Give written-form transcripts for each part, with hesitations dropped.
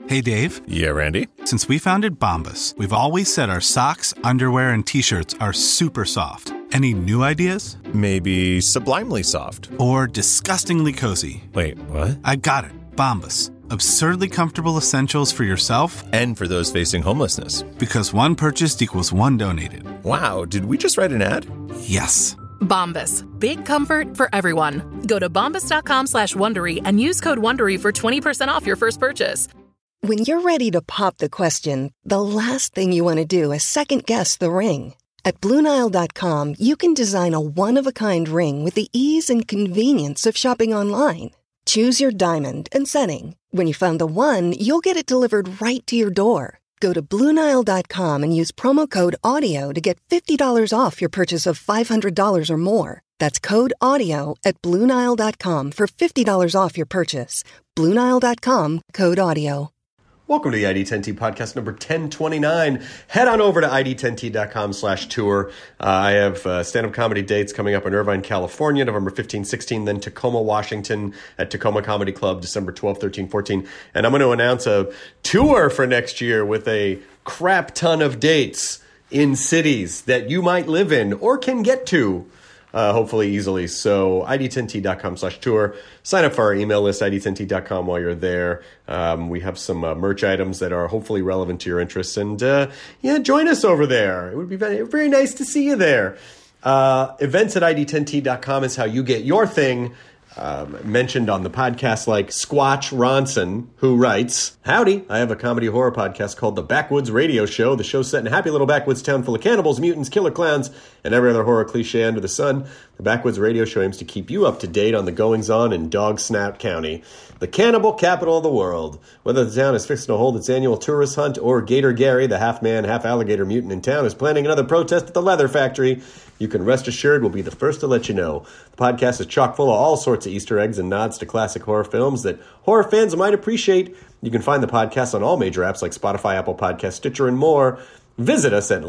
Hey, Dave. Yeah, Randy? Since we founded Bombas, we've always said our socks, underwear, and T-shirts are super soft. Any new ideas? Maybe sublimely soft. Or disgustingly cozy. Wait, what? I got it. Bombas. Absurdly comfortable essentials for yourself and for those facing homelessness. Because one purchased equals one donated. Wow, did we just write an ad? Yes. Bombas. Big comfort for everyone. Go to bombas.com/Wondery and use code WONDERY for 20% off your first purchase. When you're ready to pop the question, the last thing you want to do is second-guess the ring. At BlueNile.com, you can design a one-of-a-kind ring with the ease and convenience of shopping online. Choose your diamond and setting. When you find the one, you'll get it delivered right to your door. Go to BlueNile.com and use promo code AUDIO to get $50 off your purchase of $500 or more. That's code AUDIO at BlueNile.com for $50 off your purchase. BlueNile.com, code AUDIO. Welcome to the ID10T podcast number 1029. Head on over to ID10T.com/tour. I have stand-up comedy dates coming up in Irvine, California, November 15, 16, then Tacoma, Washington at Tacoma Comedy Club, December 12, 13, 14. And I'm going to announce a tour for next year with a crap ton of dates in cities that you might live in or can get to. Hopefully easily. So ID10T.com/tour. Sign up for our email list, ID10T.com, while you're there. We have some merch items that are hopefully relevant to your interests. And join us over there. It would be very, very nice to see you there. Events at ID10T.com is how you get your thing mentioned on the podcast, like Squatch Ronson, who writes, "Howdy, I have a comedy horror podcast called The Backwoods Radio Show. The show's set in a happy little backwoods town full of cannibals, mutants, killer clowns, and every other horror cliche under the sun. The Backwoods Radio Show aims to keep you up to date on the goings-on in Dog Snout County, the cannibal capital of the world. Whether the town is fixing to hold its annual tourist hunt or Gator Gary, the half-man, half-alligator mutant in town, is planning another protest at the leather factory, you can rest assured we'll be the first to let you know. The podcast is chock full of all sorts of Easter eggs and nods to classic horror films that horror fans might appreciate. You can find the podcast on all major apps like Spotify, Apple Podcasts, Stitcher, and more. Visit us at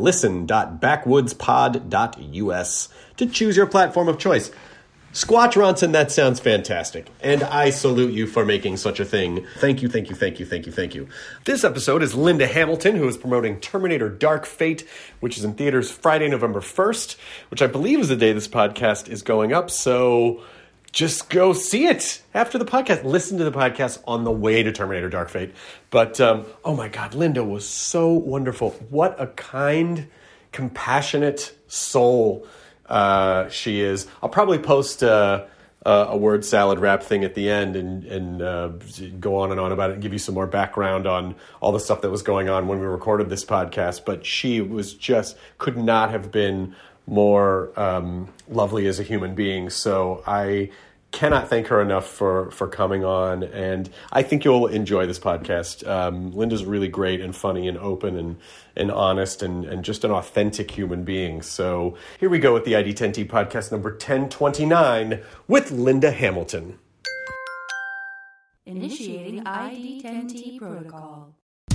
listen.backwoodspod.us to choose your platform of choice." Squatch Ronson, that sounds fantastic. And I salute you for making such a thing. Thank you, thank you, thank you, thank you, thank you. This episode is Linda Hamilton, who is promoting Terminator Dark Fate, which is in theaters Friday, November 1st, which I believe is the day this podcast is going up. So just go see it after the podcast. Listen to the podcast on the way to Terminator Dark Fate. But, oh my God, Linda was so wonderful. What a kind, compassionate soul she is. I'll probably post a word salad wrap thing at the end and go on and on about it and give you some more background on all the stuff that was going on when we recorded this podcast. But she was just, could not have been more lovely as a human being. So I cannot thank her enough for coming on, and I think you'll enjoy this podcast. Linda's really great and funny and open and honest and just an authentic human being. So here we go with the ID10T podcast number 1029 with Linda Hamilton. Initiating ID10T protocol.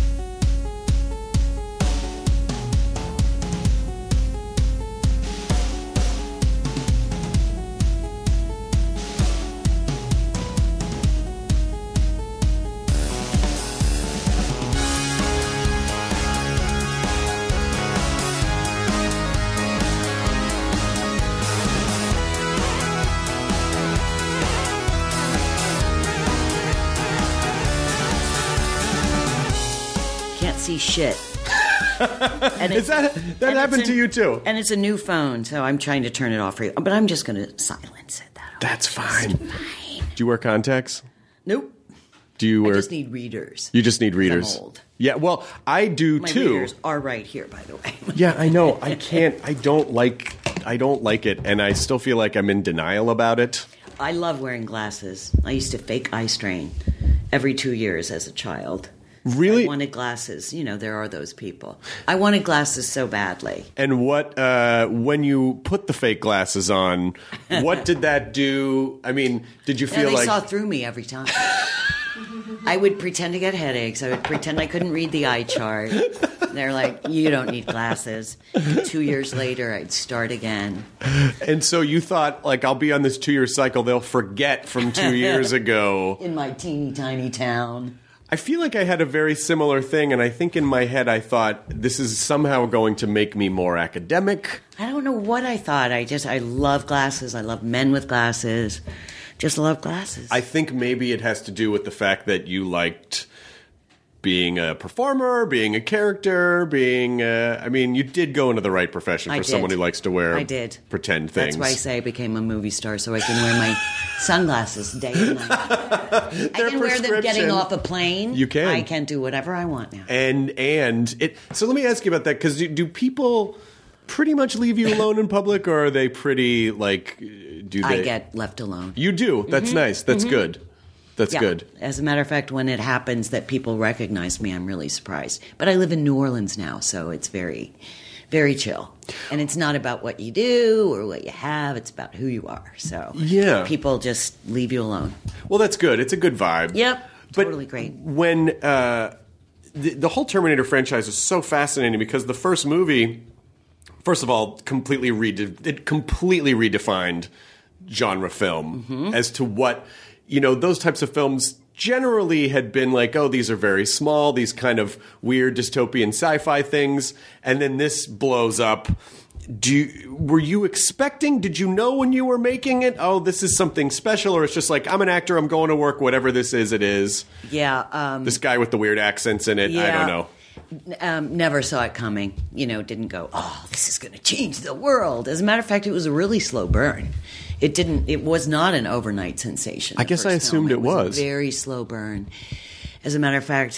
See shit. And is that happened to you too? And it's a new phone, so I'm trying to turn it off for you. But I'm just going to silence it. That's fine. Do you wear contacts? Nope. Do you wear? I just need readers. You just need readers. I'm old. Yeah, well, I do My too. readers are right here, by the way. Yeah, I know. I can't. I don't like it, and I still feel like I'm in denial about it. I love wearing glasses. I used to fake eye strain every 2 years as a child. Really? I wanted glasses. You know, there are those people. I wanted glasses so badly. And what, when you put the fake glasses on, what did that do? I mean, did you feel they like... saw through me every time. I would pretend to get headaches. I would pretend I couldn't read the eye chart. They're like, you don't need glasses. 2 years later, I'd start again. And so you thought, like, I'll be on this 2-year cycle. They'll forget from 2 years ago. In my teeny tiny town. I feel like I had a very similar thing, and I think in my head I thought, this is somehow going to make me more academic. I don't know what I thought. I love glasses. I love men with glasses. Just love glasses. I think maybe it has to do with the fact that you liked being a performer, being a character, you did go into the right profession for someone who likes to wear pretend things. That's why I say I became a movie star, so I can wear my sunglasses day and night. I can wear them getting off a plane. You can. I can do whatever I want now. So let me ask you about that, because do people pretty much leave you alone in public, or are they pretty, I get left alone. You do? That's nice. That's good. That's good. As a matter of fact, when it happens that people recognize me, I'm really surprised. But I live in New Orleans now, so it's very, very chill. And it's not about what you do or what you have. It's about who you are. So people just leave you alone. Well, that's good. It's a good vibe. Yep. Totally great. When the whole Terminator franchise is so fascinating, because the first movie, first of all, completely redefined genre film as to what... those types of films generally had been like, oh, these are very small, these kind of weird dystopian sci-fi things, and then this blows up. Were you expecting, did you know when you were making it, oh, this is something special, or it's just like, I'm an actor, I'm going to work, whatever this is, it is? Yeah. This guy with the weird accents in it, I don't know. Never saw it coming. Didn't go, oh, this is going to change the world. As a matter of fact, it was a really slow burn. It was not an overnight sensation. I guess I assumed it was. A very slow burn. As a matter of fact,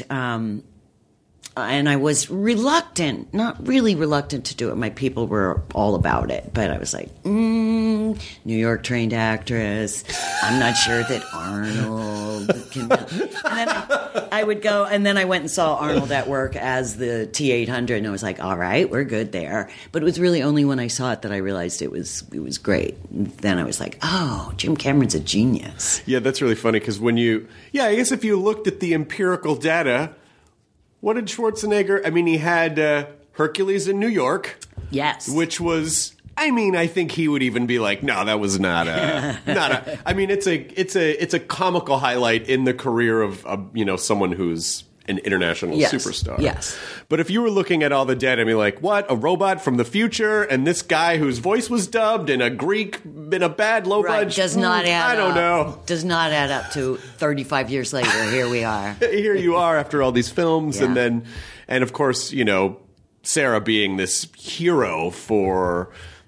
and I was not really reluctant to do it. My people were all about it, but I was like, New York trained actress. I'm not sure that Arnold can. And then I would go, and then I went and saw Arnold at work as the T-800, and I was like, all right, we're good there. But it was really only when I saw it that I realized it was great. And then I was like, oh, Jim Cameron's a genius. Yeah, that's really funny, because I guess if you looked at the empirical data. What did Schwarzenegger... he had Hercules in New York. Yes. Which was... I think he would even be like, no, that was not a... it's a comical highlight in the career of someone who's an international superstar. Yes. But if you were looking at all the data and be like, what? A robot from the future, and this guy whose voice was dubbed, and a Greek in a bad low budget... Does not add up. I don't know. Does not add up to 35 years later. Here we are. Here you are after all these films, and of course, Sarah being this hero for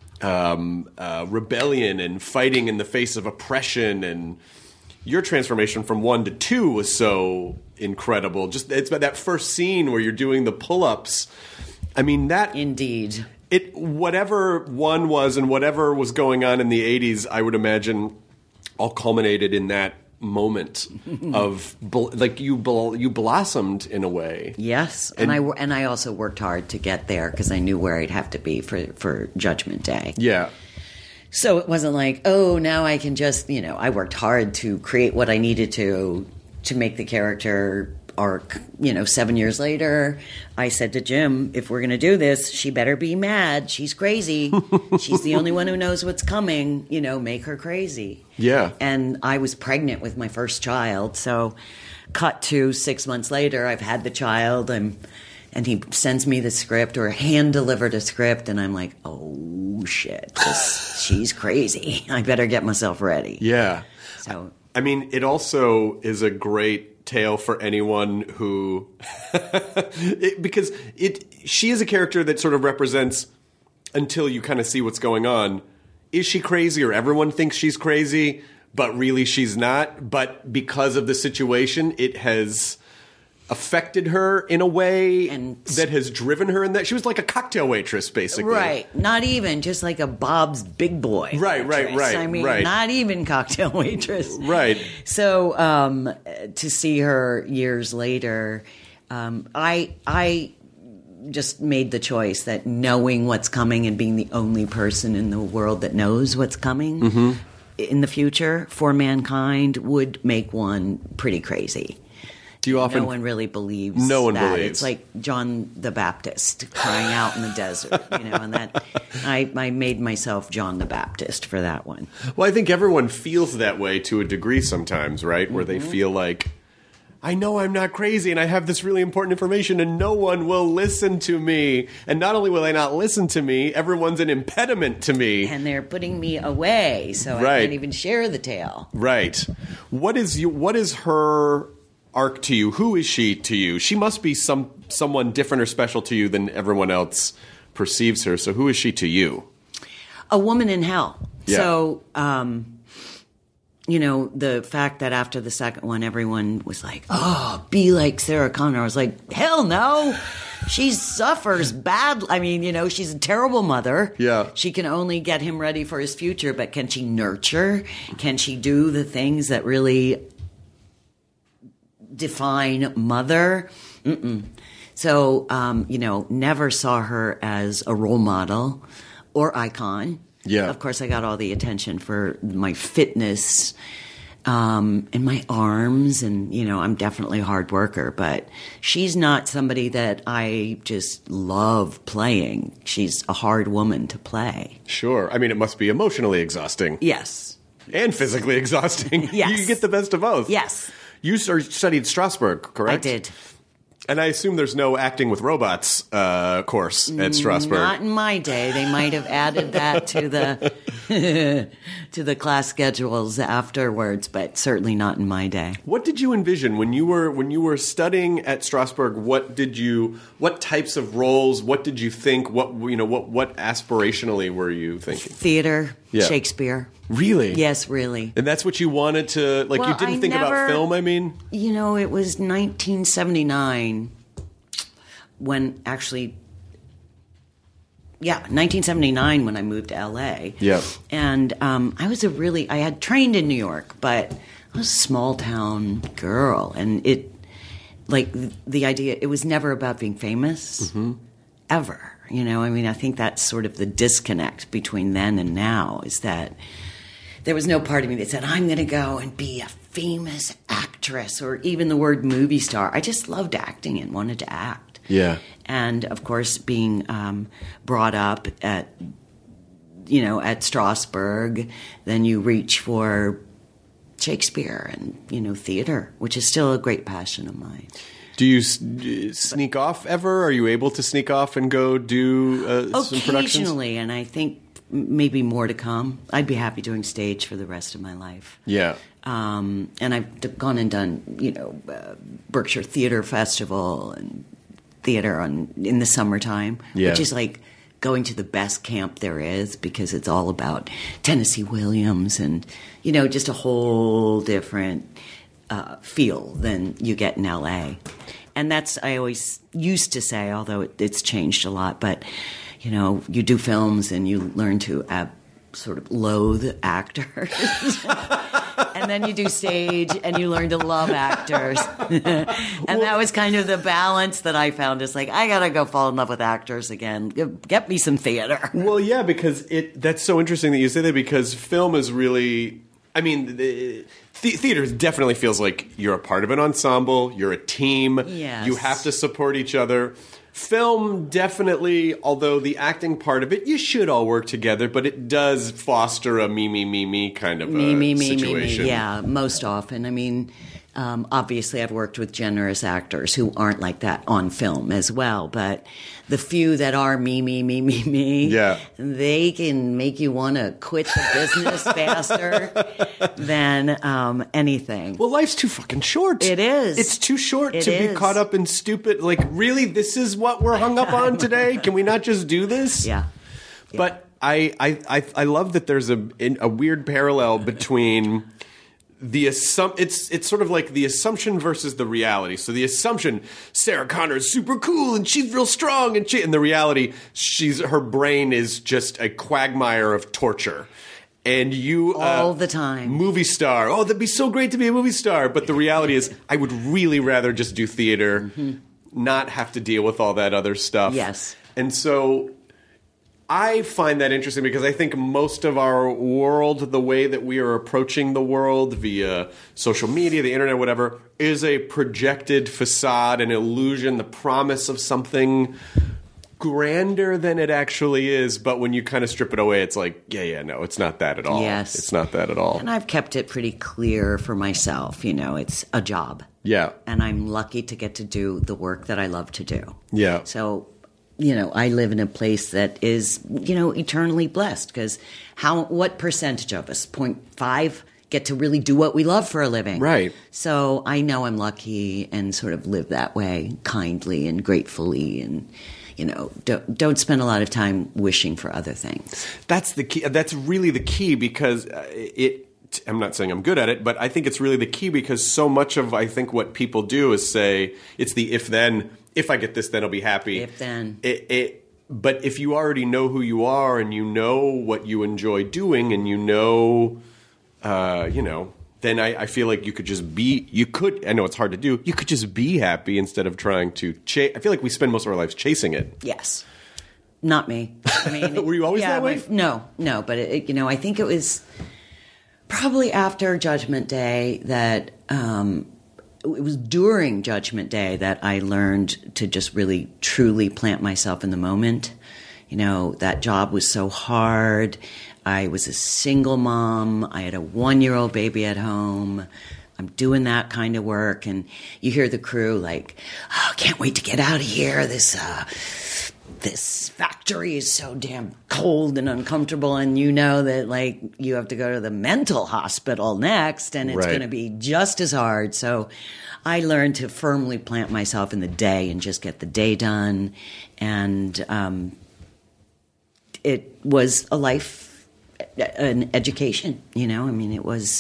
rebellion and fighting in the face of oppression, and your transformation from 1 to 2 was so incredible. Just it's about that first scene where you're doing the pull-ups. That indeed. Whatever 1 was and whatever was going on in the 80s, I would imagine, all culminated in that moment of you blossomed in a way. Yes, and I also worked hard to get there, because I knew where I'd have to be for Judgment Day. Yeah. So it wasn't like, oh, now I can just, I worked hard to create what I needed to make the character arc. 7 years later, I said to Jim, if we're going to do this, she better be mad. She's crazy. She's the only one who knows what's coming. Make her crazy. Yeah. And I was pregnant with my first child. So cut to 6 months later, I've had the child, and he sends me the script, or hand-delivered a script, and I'm like, oh, shit, she's crazy. I better get myself ready. Yeah. So, it also is a great tale for anyone who... because she is a character that sort of represents, until you kind of see what's going on, is she crazy, or everyone thinks she's crazy, but really she's not? But because of the situation, it has... affected her in a way that has driven her in that. She was like a cocktail waitress, basically. Right. Not even just like a Bob's Big Boy. Right. Not even cocktail waitress. Right. So to see her years later, I just made the choice that knowing what's coming and being the only person in the world that knows what's coming in the future for mankind would make one pretty crazy. No one really believes that. No one believes. It's like John the Baptist crying out in the desert, and that I made myself John the Baptist for that one. Well, I think everyone feels that way to a degree sometimes, right? Where they feel like, I know I'm not crazy and I have this really important information and no one will listen to me. And not only will they not listen to me, everyone's an impediment to me. And they're putting me away, so Right. I can't even share the tale. Right. What is her arc to you? Who is she to you? She must be someone different or special to you than everyone else perceives her. So who is she to you? A woman in hell. Yeah. So, the fact that after the second one, everyone was like, oh, be like Sarah Connor. I was like, hell no. She suffers bad. I mean, she's a terrible mother. Yeah. She can only get him ready for his future, but can she nurture? Can she do the things that really define mother? Mm-mm. So, never saw her as a role model or icon. Yeah. Of course, I got all the attention for my fitness and my arms, and, I'm definitely a hard worker, but she's not somebody that I just love playing. She's a hard woman to play. Sure. I mean, it must be emotionally exhausting. Yes. And physically exhausting. Yes. You get the best of both. Yes. You studied Strasbourg, correct? I did. And I assume there's no acting with robots course at Strasbourg. Not in my day. They might have added that to the to the class schedules afterwards, but certainly not in my day. What did you envision when you were studying at Strasbourg? What types of roles? What did you think? What aspirationally were you thinking? Theater, Yeah. Shakespeare. Really? Yes, really. And that's what you wanted to like. Well, you didn't I think about never- film. I mean, It was 1979 when 1979 when I moved to LA. Yeah. And I had trained in New York, but I was a small town girl, and the idea, it was never about being famous, ever. I think that's sort of the disconnect between then and now, is that there was no part of me that said, I'm going to go and be a famous actress, or even the word movie star. I just loved acting and wanted to act. Yeah. And, of course, being brought up at Strasbourg, then you reach for Shakespeare and, theater, which is still a great passion of mine. Do you sneak off ever? Are you able to sneak off and go do some productions? Occasionally, and I think maybe more to come. I'd be happy doing stage for the rest of my life. Yeah. And I've gone and done, Berkshire Theater Festival and theater in the summertime, Yeah. which is like going to the best camp there is, because it's all about Tennessee Williams and, just a whole different feel than you get in LA. And that's, I always used to say, although it's changed a lot, but, you do films and you learn to sort of loathe actors. And then you do stage and you learn to love actors. And that was kind of the balance that I found. Is like, I got to go fall in love with actors again. Get me some theater. Well, yeah, because that's so interesting that you say that, because film is really, I mean, theater definitely feels like you're a part of an ensemble, you're a team, Yes. you have to support each other. Film definitely, although the acting part of it, you should all work together, but it does foster a me kind of situation. Me. Yeah, most often. I mean, obviously I've worked with generous actors who aren't like that on film as well, but the few that are me, Yeah. they can make you want to quit the business faster than anything. Well, life's too fucking short. It is. It's too short It to be is. caught up in stupid, like, really, this is what we're hung up on today? Can we not just do this? Yeah. But I love that there's a weird parallel between it's sort of like the assumption versus the reality. So the assumption, Sarah Connor is super cool and she's real strong, and the reality, her brain is just a quagmire of torture. And you All the time. movie star. Oh, that'd be so great to be a movie star. But the reality is, I would really rather just do theater, not have to deal with all that other stuff. Yes. And so I find that interesting, because I think most of our world, the way that we are approaching the world via social media, the internet, whatever, is a projected facade, an illusion, the promise of something grander than it actually is, but when you kind of strip it away, it's like, no, it's not that at all. Yes. It's not that at all. And I've kept it pretty clear for myself, it's a job. Yeah. And I'm lucky to get to do the work that I love to do. Yeah. So, I live in a place that is, eternally blessed, because what percentage of us, 0.5, get to really do what we love for a living? Right. So I know I'm lucky and sort of live that way kindly and gratefully, and, don't spend a lot of time wishing for other things. That's the key. That's really the key, because I'm not saying I'm good at it, but I think it's really the key, because so much of, I think, what people do is say, it's the if-then. If I get this, then I'll be happy. If then. But if you already know who you are, and you know what you enjoy doing, and then I feel like you could just be. I know it's hard to do. You could just be happy instead of trying to chase. I feel like we spend most of our lives chasing it. Yes. Not me. I mean, were you always that way? No. But I think it was probably after Judgment Day that. It was during Judgment Day that I learned to just really, truly plant myself in the moment. That job was so hard. I was a single mom. I had a 1-year-old baby at home. I'm doing that kind of work. And you hear the crew like, oh, can't wait to get out of here. This factory is so damn cold and uncomfortable, and that you have to go to the mental hospital next, and it's going to be just as hard. So I learned to firmly plant myself in the day and just get the day done. And it was an education, it was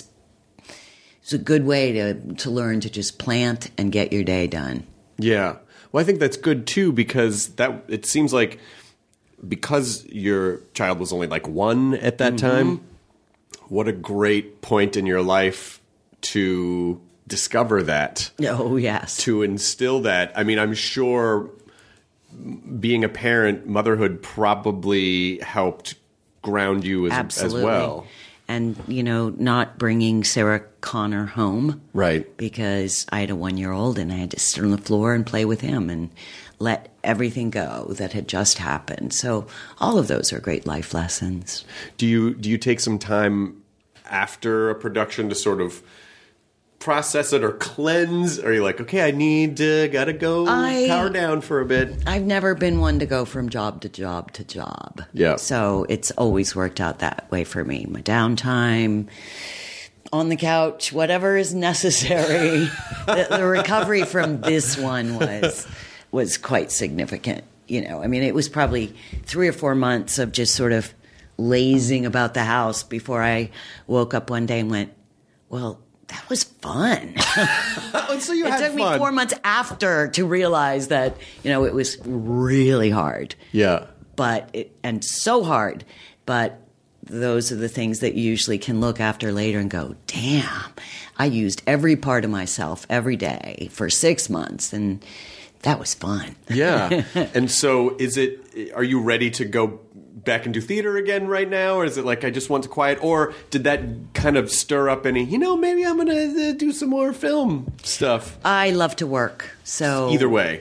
a good way to learn to just plant and get your day done. Yeah. Well, I think that's good too, because it seems like, because your child was only like 1 at that time, what a great point in your life to discover that. Oh, yes. To instill that. I mean, I'm sure being a parent, motherhood probably helped ground you as well. And, not bringing Sarah Connor home. Right. Because I had a 1-year-old and I had to sit on the floor and play with him and let everything go that had just happened. So all of those are great life lessons. Do you take some time after a production to sort of process it or cleanse? Or are you like, okay, gotta go power down for a bit? I've never been one to go from job to job to job. Yeah. So it's always worked out that way for me. My downtime, on the couch, whatever is necessary. the recovery from this one was quite significant. It was probably 3 or 4 months of just sort of lazing about the house before I woke up one day and went, well, that was fun. So you had It took fun. me 4 months after to realize that, it was really hard. Yeah. And so hard. But those are the things that you usually can look after later and go, damn, I used every part of myself every day for 6 months. And that was fun. Yeah. And so are you ready to go back and do theater again right now? Or is it like, I just want to quiet? Or did that kind of stir up any, maybe I'm going to do some more film stuff? I love to work. So Either way.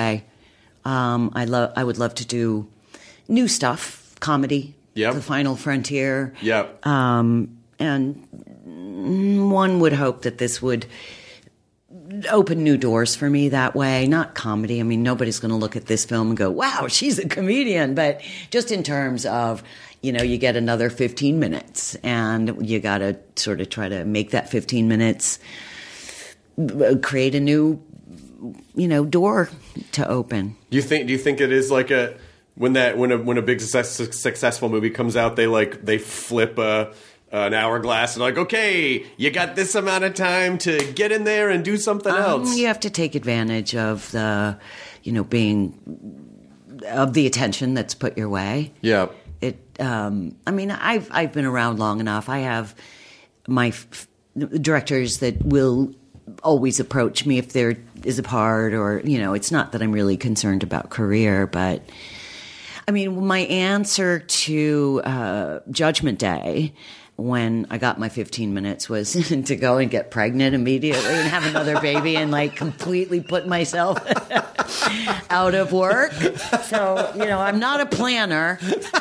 I would love to do new stuff, comedy. Yep. The Final Frontier. Yep. And one would hope that this would open new doors for me that way. Not comedy. I mean, nobody's going to look at this film and go, wow, she's a comedian. But just in terms of, you get another 15 minutes and you got to sort of try to make that 15 minutes create a new, door to open. Do you think it is like when a big successful movie comes out, they flip an hourglass and like, okay, you got this amount of time to get in there and do something else? You have to take advantage of the, of the attention that's put your way. Yeah. I've been around long enough. I have my directors that will always approach me if there is a part, or, it's not that I'm really concerned about career, but my answer to Judgment Day when I got my 15 minutes was to go and get pregnant immediately and have another baby and like completely put myself out of work. So, I'm not a planner.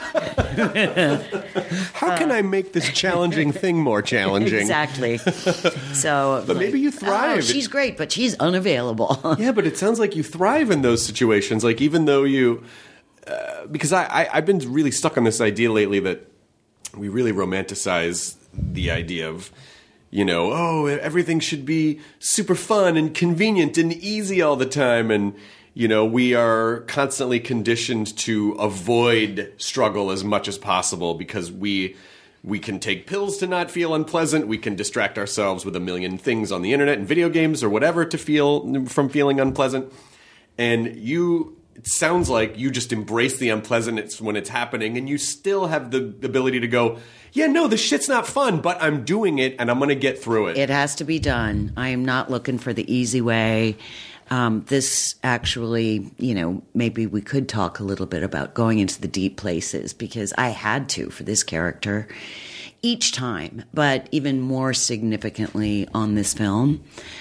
How can I make this challenging thing more challenging? Exactly. So, but maybe you thrive. Oh, she's great, but she's unavailable. Yeah, but it sounds like you thrive in those situations. Like even though you, because I've been really stuck on this idea lately that we really romanticize the idea of, everything should be super fun and convenient and easy all the time. And, we are constantly conditioned to avoid struggle as much as possible because we can take pills to not feel unpleasant. We can distract ourselves with a million things on the internet and video games or whatever to feel from feeling unpleasant. And it sounds like you just embrace the unpleasantness when it's happening, and you still have the ability to go, yeah, no, this shit's not fun, but I'm doing it, and I'm going to get through it. It has to be done. I am not looking for the easy way. This actually, maybe we could talk a little bit about going into the deep places, because I had to for this character each time, but even more significantly on this film,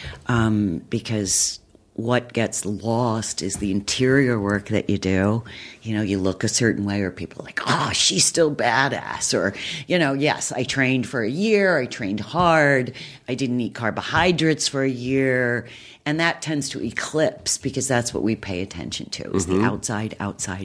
because what gets lost is the interior work that you do. You look a certain way, or people are like, oh, she's still badass. Or, yes, I trained for a year. I trained hard. I didn't eat carbohydrates for a year. And that tends to eclipse, because that's what we pay attention to, is the outside,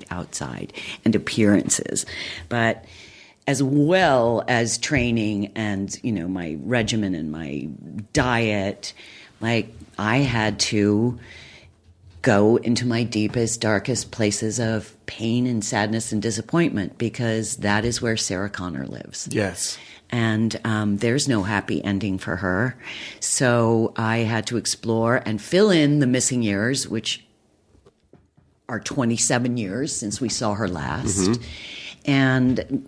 and appearances. But as well as training and, my regimen and my diet, like, I had to go into my deepest, darkest places of pain and sadness and disappointment, because that is where Sarah Connor lives. Yes. And there's no happy ending for her. So I had to explore and fill in the missing years, which are 27 years since we saw her last. And,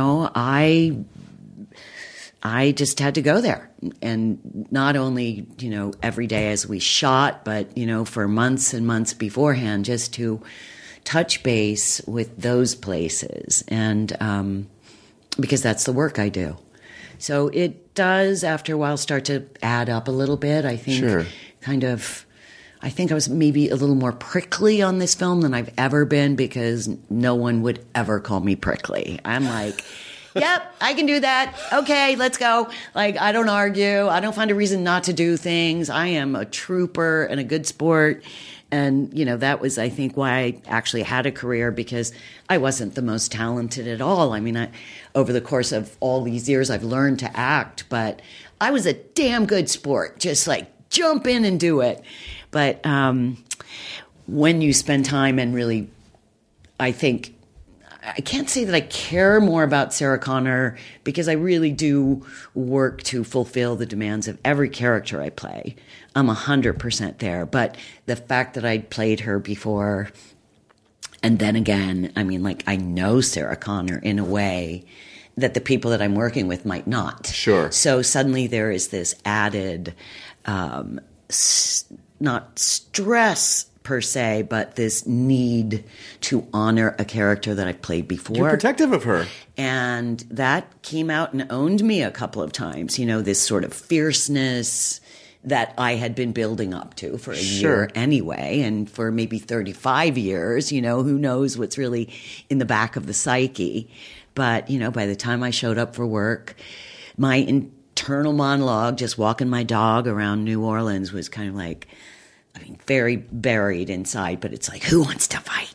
I just had to go there, and not only, every day as we shot, but, for months and months beforehand, just to touch base with those places. And because that's the work I do. So it does, after a while, start to add up a little bit. I think I think I was maybe a little more prickly on this film than I've ever been, because no one would ever call me prickly. I'm like, yep, I can do that. Okay, let's go. Like, I don't argue. I don't find a reason not to do things. I am a trooper and a good sport. And, that was, I think, why I actually had a career, because I wasn't the most talented at all. I mean, over the course of all these years, I've learned to act, but I was a damn good sport. Just like jump in and do it. But when you spend time and really, I think, I can't say that I care more about Sarah Connor, because I really do work to fulfill the demands of every character I play. I'm 100% there. But the fact that I'd played her before, and then again, I mean, like, I know Sarah Connor in a way that the people that I'm working with might not. Sure. So suddenly there is this added, not stress per se, but this need to honor a character that I've played before. You're protective of her. And that came out and owned me a couple of times, this sort of fierceness that I had been building up to for a year anyway, and for maybe 35 years, who knows what's really in the back of the psyche. But, by the time I showed up for work, my internal monologue, just walking my dog around New Orleans, was kind of like, very buried inside, but it's like, who wants to fight?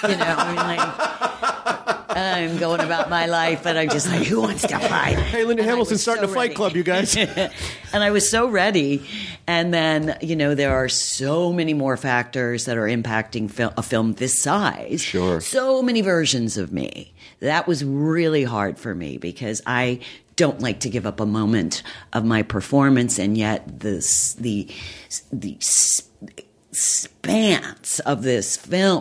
I'm going about my life, but I'm just like, who wants to fight? Hey, Linda Hamilton's starting a fight club, you guys. And I was so ready. And then, there are so many more factors that are impacting a film this size. Sure. So many versions of me. That was really hard for me, because I don't like to give up a moment of my performance, and yet the span of this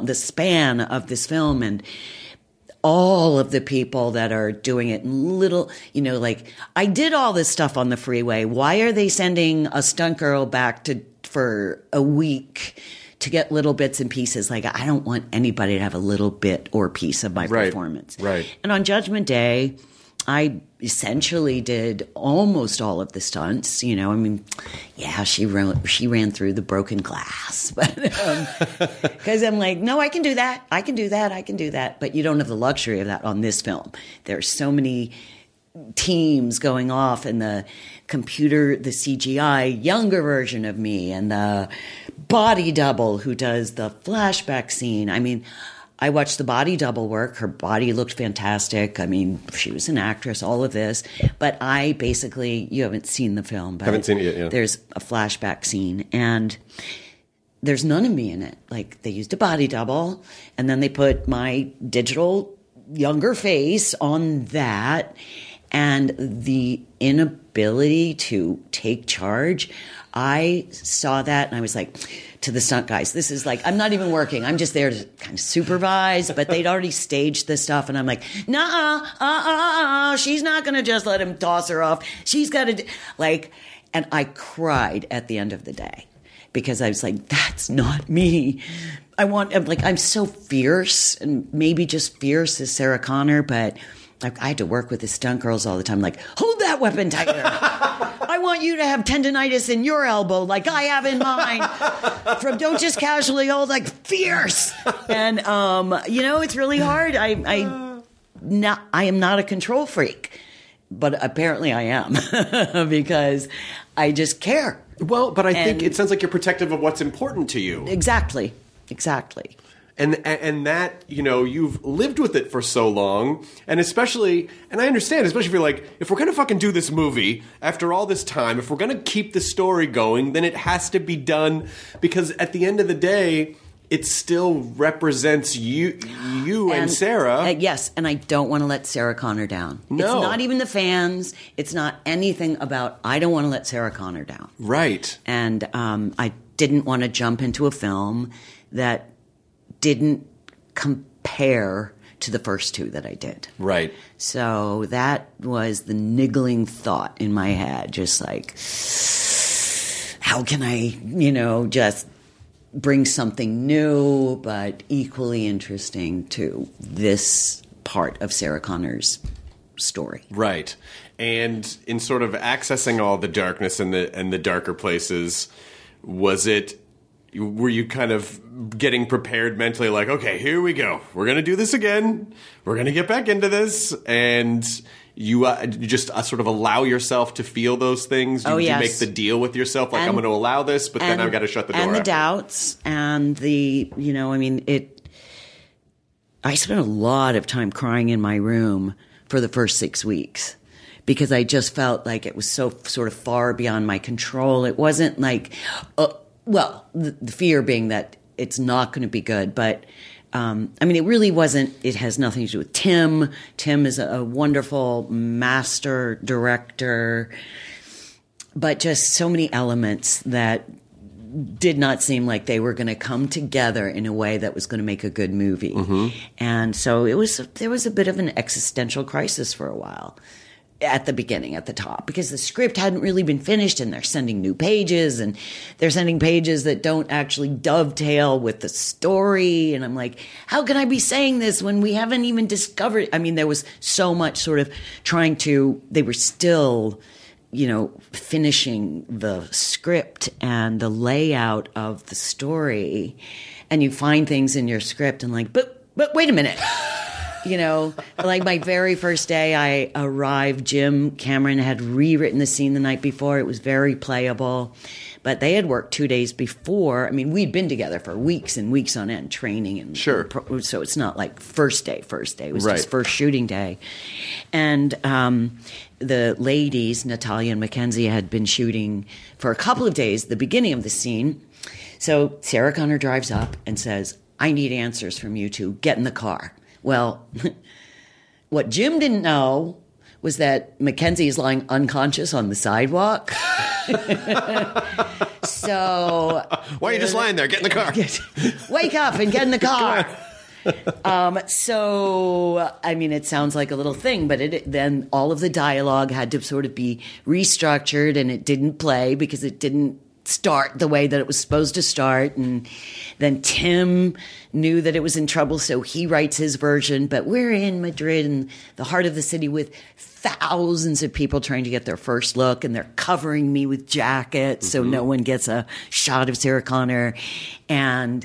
film, and all of the people that are doing it in little, like, I did all this stuff on the freeway. Why are they sending a stunt girl back for a week to get little bits and pieces? Like, I don't want anybody to have a little bit or piece of my performance. Right. And on Judgment Day, I essentially did almost all of the stunts. You know, I mean, yeah, she ran through the broken glass, but because I'm like, no, I can do that. I can do that. I can do that. But you don't have the luxury of that on this film. There's so many teams going off, and the computer, the CGI younger version of me, and the body double who does the flashback scene. I mean, I watched the body double work. Her body looked fantastic. I mean, she was an actress, all of this. But I basically, you haven't seen the film, but haven't seen it yet, yeah. There's a flashback scene, and there's none of me in it. Like, they used a body double, and then they put my digital younger face on that, and the inability to take charge. I saw that and I was like, to the stunt guys, this is like, I'm not even working. I'm just there to kind of supervise, but they'd already staged this stuff. And I'm like, nah, she's not going to just let him toss her off. She's got to and I cried at the end of the day because I was like, that's not me. I'm so fierce, and maybe just fierce as Sarah Connor, but I had to work with the stunt girls all the time. Like, hold that weapon tighter. I want you to have tendonitis in your elbow like I have in mine. Don't just casually hold, like fierce. And, it's really hard. I am not a control freak, but apparently I am because I just care. Well, but I think it sounds like you're protective of what's important to you. Exactly. And that, you've lived with it for so long, and I understand, especially if you're like, if we're going to fucking do this movie after all this time, if we're going to keep the story going, then it has to be done, because at the end of the day, it still represents you and Sarah. Yes, and I don't want to let Sarah Connor down. No. It's not even the fans. It's not anything about, I don't want to let Sarah Connor down. Right. And I didn't want to jump into a film that didn't compare to the first two that I did. Right. So that was the niggling thought in my head, just like, how can I, just bring something new but equally interesting to this part of Sarah Connor's story. Right. And in sort of accessing all the darkness and the darker places, were you kind of getting prepared mentally, like, okay, here we go. We're going to do this again. We're going to get back into this. And you just sort of allow yourself to feel those things. You make the deal with yourself, like, I'm going to allow this, but then I've got to shut the door. And the doubts and I spent a lot of time crying in my room for the first 6 weeks because I just felt like it was so sort of far beyond my control. It wasn't like... the fear being that it's not going to be good, but it really wasn't. It has nothing to do with Tim. Tim is a wonderful master director, but just so many elements that did not seem like they were going to come together in a way that was going to make a good movie. Mm-hmm. And so there was a bit of an existential crisis for a while. At the beginning, at the top, because the script hadn't really been finished, and they're sending new pages, and they're sending pages that don't actually dovetail with the story. And I'm like, how can I be saying this when we haven't even discovered? I mean, there was so much sort of they were still, finishing the script and the layout of the story. And you find things in your script and like, but wait a minute. Like my very first day I arrived, Jim Cameron had rewritten the scene the night before. It was very playable, but they had worked 2 days before. I mean, we'd been together for weeks and weeks on end, training. And sure. So it's not like first day. It was just first shooting day. And the ladies, Natalia and Mackenzie, had been shooting for a couple of days, the beginning of the scene. So Sarah Connor drives up and says, I need answers from you two. Get in the car. Well, what Jim didn't know was that Mackenzie is lying unconscious on the sidewalk. So... Why are you just lying there? Get in the car. Wake up and get in the car. It sounds like a little thing, but then all of the dialogue had to sort of be restructured, and it didn't play because it didn't start the way that it was supposed to start. And then Tim knew that it was in trouble, so he writes his version. But we're in Madrid, in the heart of the city, with thousands of people trying to get their first look, and they're covering me with jackets so no one gets a shot of Sarah Connor. And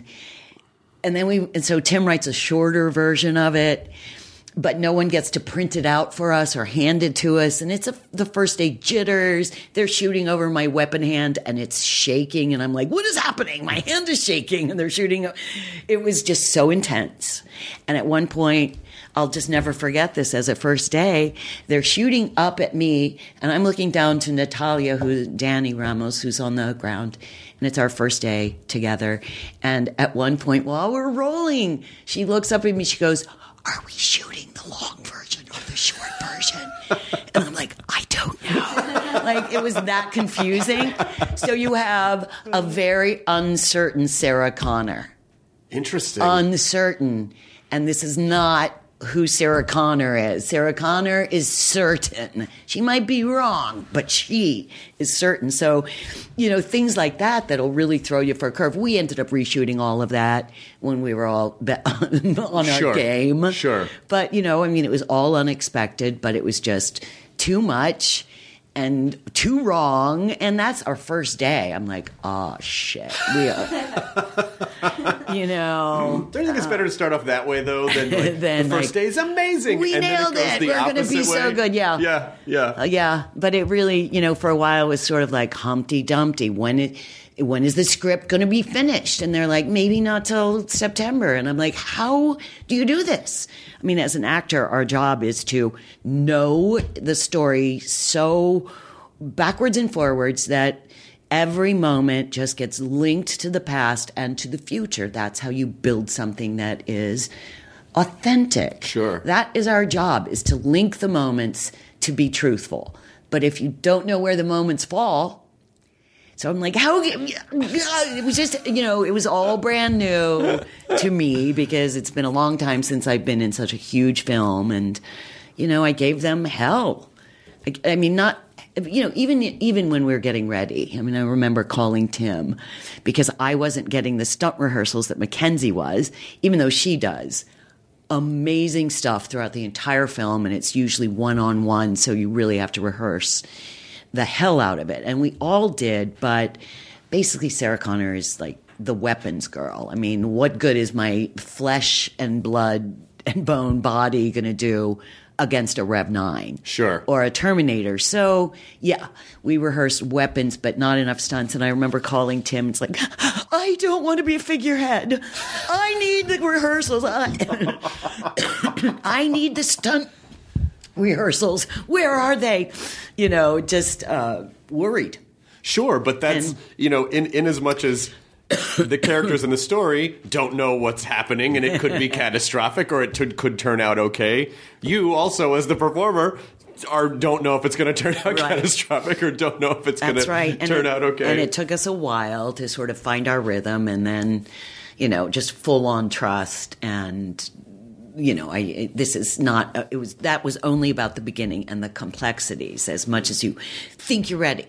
so Tim writes a shorter version of it, but no one gets to print it out for us or hand it to us. And it's the first day jitters. They're shooting over my weapon hand and it's shaking. And I'm like, what is happening? My hand is shaking. And they're shooting. It was just so intense. And at one point, I'll just never forget this, as a first day, they're shooting up at me and I'm looking down to Natalia, Danny Ramos, who's on the ground. And it's our first day together. And at one point, while we're rolling, she looks up at me, she goes, are we shooting the long version or the short version? And I'm like, I don't know. Like, it was that confusing. So you have a very uncertain Sarah Connor. Interesting. Uncertain. And this is not who Sarah Connor is. Sarah Connor is certain. She might be wrong, but she is certain. So, things like that'll really throw you for a curve. We ended up reshooting all of that when we were all on our game. Sure. But, it was all unexpected, but it was just too much and too wrong. And that's our first day. I'm like, oh, shit. We are... Don't you think it's better to start off that way, though, than the first day is amazing? We nailed it. We're going to be so good. Yeah. Yeah. But it really, for a while, was sort of like Humpty Dumpty. When is the script going to be finished? And they're like, maybe not till September. And I'm like, how do you do this? I mean, as an actor, our job is to know the story so backwards and forwards that every moment just gets linked to the past and to the future. That's how you build something that is authentic. Sure. That is our job, is to link the moments to be truthful. But if you don't know where the moments fall... So I'm like, it was just, it was all brand new to me because it's been a long time since I've been in such a huge film. And, I gave them hell. I mean, not... even when we were getting ready, I remember calling Tim because I wasn't getting the stunt rehearsals that Mackenzie was, even though she does amazing stuff throughout the entire film, and it's usually one-on-one, so you really have to rehearse the hell out of it. And we all did, but basically Sarah Connor is like the weapons girl. I mean, what good is my flesh and blood and bone body going to do against a Rev 9. Sure. Or a Terminator. So, yeah, we rehearsed weapons, but not enough stunts. And I remember calling Tim. It's like, I don't want to be a figurehead. I need the rehearsals. I need the stunt rehearsals. Where are they? Just worried. Sure, but that's, in as much as the characters in the story don't know what's happening and it could be catastrophic or it could turn out okay. You also, as the performer, don't know if it's going to turn out catastrophic or don't know if it's going to turn out okay. And it took us a while to sort of find our rhythm and then, just full on trust. And, that was only about the beginning and the complexities. As much as you think you're ready,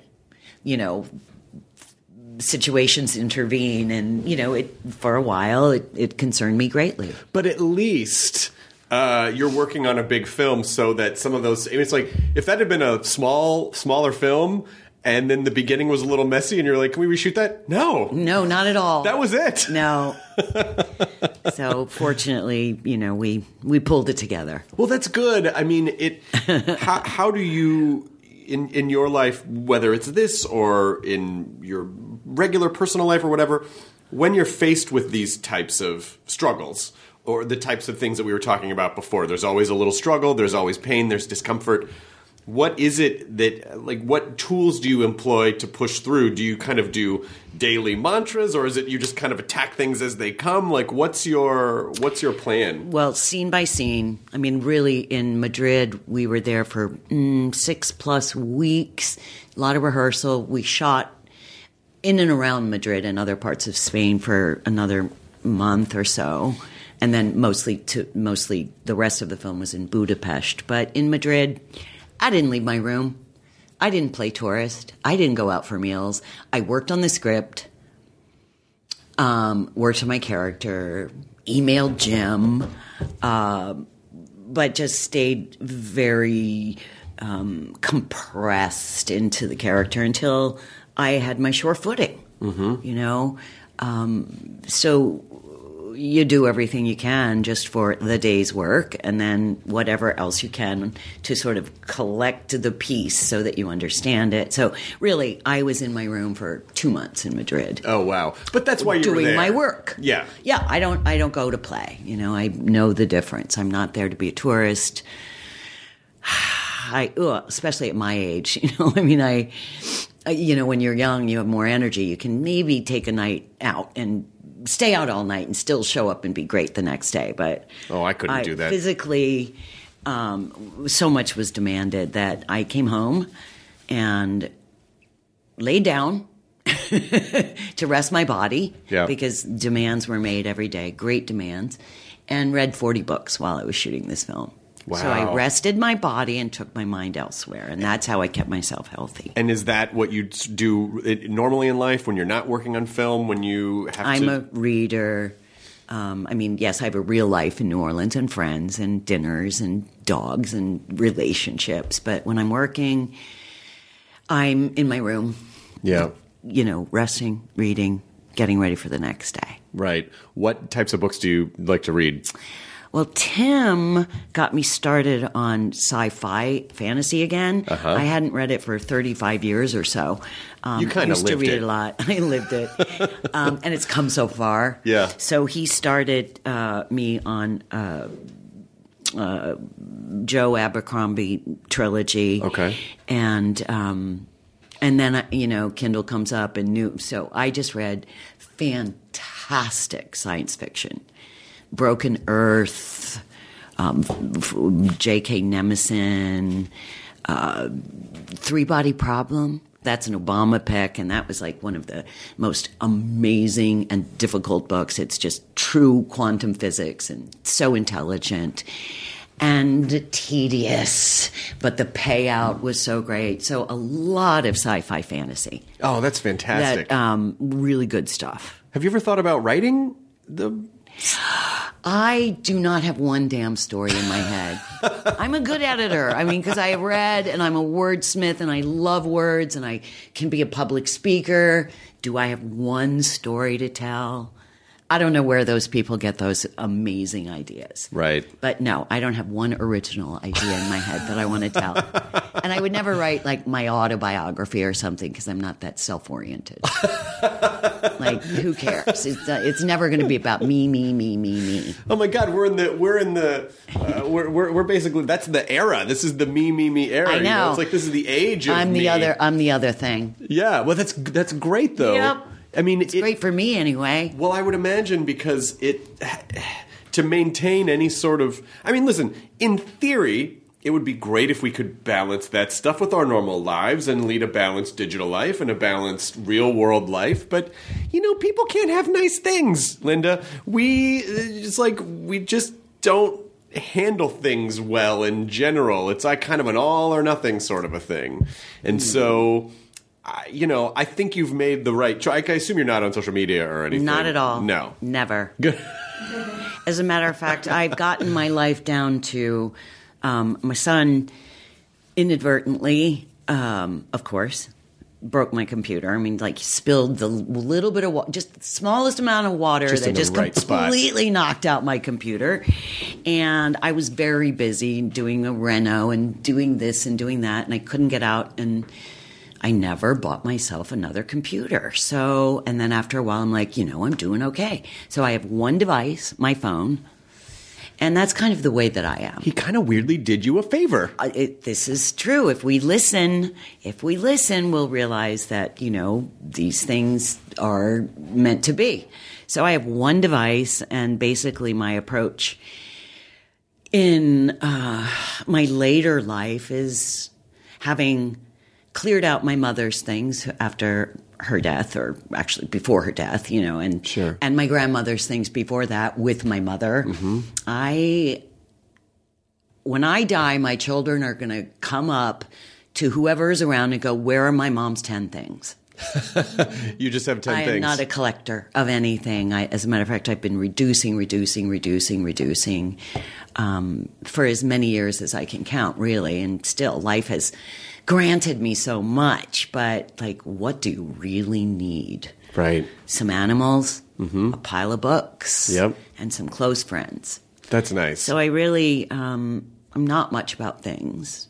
situations intervene, and for a while it concerned me greatly. But at least you're working on a big film, so that some of those. It's like if that had been a smaller film, and then the beginning was a little messy, and you're like, "Can we reshoot that?" No, not at all. That was it. No. So fortunately, we pulled it together. Well, that's good. I mean, how do you? In your life, whether it's this or in your regular personal life or whatever, when you're faced with these types of struggles or the types of things that we were talking about before, there's always a little struggle, there's always pain, there's discomfort. What is it that, what tools do you employ to push through? Do you kind of do daily mantras, or is it you just kind of attack things as they come? What's your plan? Well, scene by scene. I mean, really, in Madrid, we were there for 6+ weeks, a lot of rehearsal. We shot in and around Madrid and other parts of Spain for another month or so. And then mostly the rest of the film was in Budapest. But in Madrid, I didn't leave my room. I didn't play tourist. I didn't go out for meals. I worked on the script, worked on my character, emailed Jim, but just stayed very compressed into the character until I had my sure footing, you know? So you do everything you can just for the day's work and then whatever else you can to sort of collect the piece so that you understand it. So really, I was in my room for 2 months in Madrid. Oh, wow. But that's why you were doing there. my work. Yeah. Yeah, I don't go to play. You know, I know the difference. I'm not there to be a tourist. Especially at my age, you know, I mean, you know, when you're young, you have more energy. You can maybe take a night out and stay out all night and still show up and be great the next day. But I couldn't do that. Physically, so much was demanded that I came home and laid down to rest my body because demands were made every day, great demands, and read 40 books while I was shooting this film. Wow. So I rested my body and took my mind elsewhere, and that's how I kept myself healthy. And is that what you do normally in life when you're not working on film, when you have I'm a reader. I mean, yes, I have a real life in New Orleans and friends and dinners and dogs and relationships. But when I'm working, I'm in my room. Yeah. You know, resting, reading, getting ready for the next day. Right. What types of books do you like to read? Well, Tim got me started on sci-fi fantasy again. I hadn't read it for 35 years or so. You kind of lived it. I used to read it a lot. I lived it. And it's come so far. Yeah. So he started me on Joe Abercrombie trilogy. Okay. And then, you know, Kindle comes up and new. So I just read fantastic science fiction. Broken Earth, J.K. Nemesis, Three Body Problem. That's an Obama pick, and that was like one of the most amazing and difficult books. It's just true quantum physics and so intelligent and tedious, but the payout was so great. So a lot of sci-fi fantasy. Oh, that's fantastic. That, really good stuff. Have you ever thought about writing I do not have one damn story in my head. I'm a good editor. I mean, because I have read and I'm a wordsmith and I love words and I can be a public speaker. Do I have one story to tell? I don't know where those people get those amazing ideas. Right. But no, I don't have one original idea in my head that I want to tell. And I would never write like my autobiography or something because I'm not that self-oriented. Like, who cares? It's never going to be about me. Oh my God, we're basically, that's the era. This is the me era. I know. You know? It's like this is the age of I'm me. the other thing. Yeah, well, that's great though. Yep. I mean, It's great for me anyway. Well, I would imagine because to maintain any sort of, I mean, listen, in theory, it would be great if we could balance that stuff with our normal lives and lead a balanced digital life and a balanced real world life. But, you know, people can't have nice things, Linda. We just don't handle things well in general. It's like kind of an all or nothing sort of a thing. And so, you know, I think you've made the right choice. I assume you're not on social media or anything. Not at all. No. Never. Good. As a matter of fact, I've gotten my life down to my son inadvertently, of course, broke my computer. I mean, like, spilled the little bit of water, just the smallest amount of water Just in that the just right completely knocked out my computer. And I was very busy doing a reno and doing this and doing that, and I couldn't get out, and I never bought myself another computer. So, and then after a while, I'm like, you know, I'm doing okay. So I have one device, my phone, and that's kind of the way that I am. He kind of weirdly did you a favor. This is true. If we listen, we'll realize that, you know, these things are meant to be. So I have one device, and basically my approach in my later life is having cleared out my mother's things after her death, or actually before her death, you know, and Sure. and my grandmother's things before that with my mother. Mm-hmm. When I die, my children are going to come up to whoever is around and go, where are my mom's 10 things? You just have 10 I things. am not a collector of anything. As a matter of fact, I've been reducing for as many years as I can count, really. And still, life has granted me so much. But, like, what do you really need? Right. Some animals, a pile of books, and some close friends. That's nice. So I really, I'm not much about things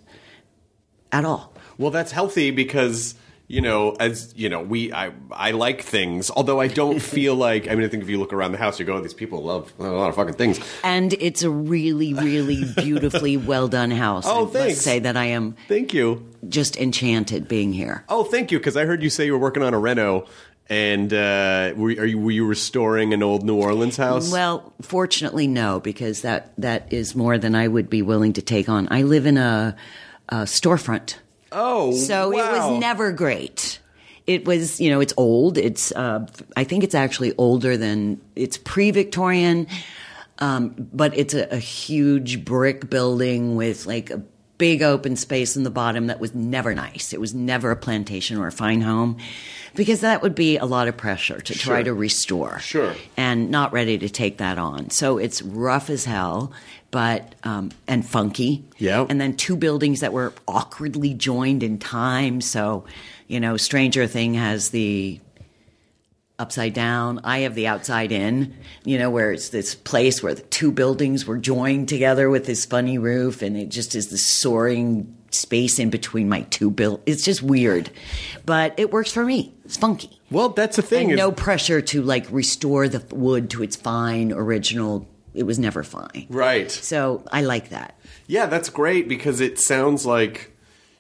at all. Well, that's healthy because, you know, as you know, I like things, although I don't feel like, I mean, I think if you look around the house, you go, these people love a lot of fucking things. And it's a really, really beautifully well done house. Oh, I thanks. must say that I am Thank you. just enchanted being here. Oh, thank you, because I heard you say you were working on a reno, and were you restoring an old New Orleans house? Well, fortunately, no, because that is more than I would be willing to take on. I live in a storefront. Oh, So wow. it was never great. It was, you know, it's old. It's, I think it's actually older than, it's pre-Victorian, but it's a huge brick building with like a big open space in the bottom that was never nice. It was never a plantation or a fine home because that would be a lot of pressure to try to restore. Sure. And not ready to take that on. So it's rough as hell, but, and funky. Yeah. And then two buildings that were awkwardly joined in time. So, you know, Stranger Thing has the upside down. I have the outside in, you know, where it's this place where the two buildings were joined together with this funny roof, and it just is this soaring space in between my two buildings. It's just weird, but it works for me. It's funky. Well, that's the thing. And no pressure to like restore the wood to its fine original. It was never fine. Right. So I like that. Yeah, that's great because it sounds like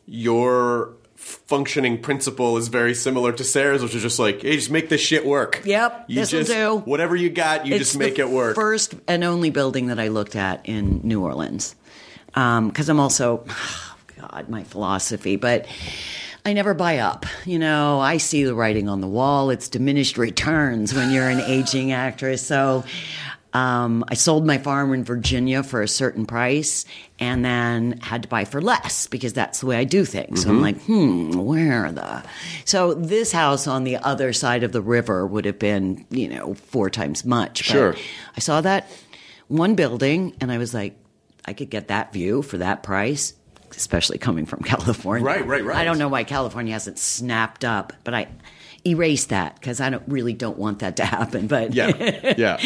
your functioning principle is very similar to Sarah's, which is just like, hey, just make this shit work. Yep, this'll do. Whatever you got, you just make it work. First and only building that I looked at in New Orleans, because I'm also, God, my philosophy, but I never buy up. You know, I see the writing on the wall. It's diminished returns when you're an aging actress. So I sold my farm in Virginia for a certain price and then had to buy for less because that's the way I do things. So I'm like, where are the... So this house on the other side of the river would have been, you know, 4 times much. Sure. But I saw that one building and I was like, I could get that view for that price, especially coming from California. Right. I don't know why California hasn't snapped up, but I erase that because I really don't want that to happen. But Yeah.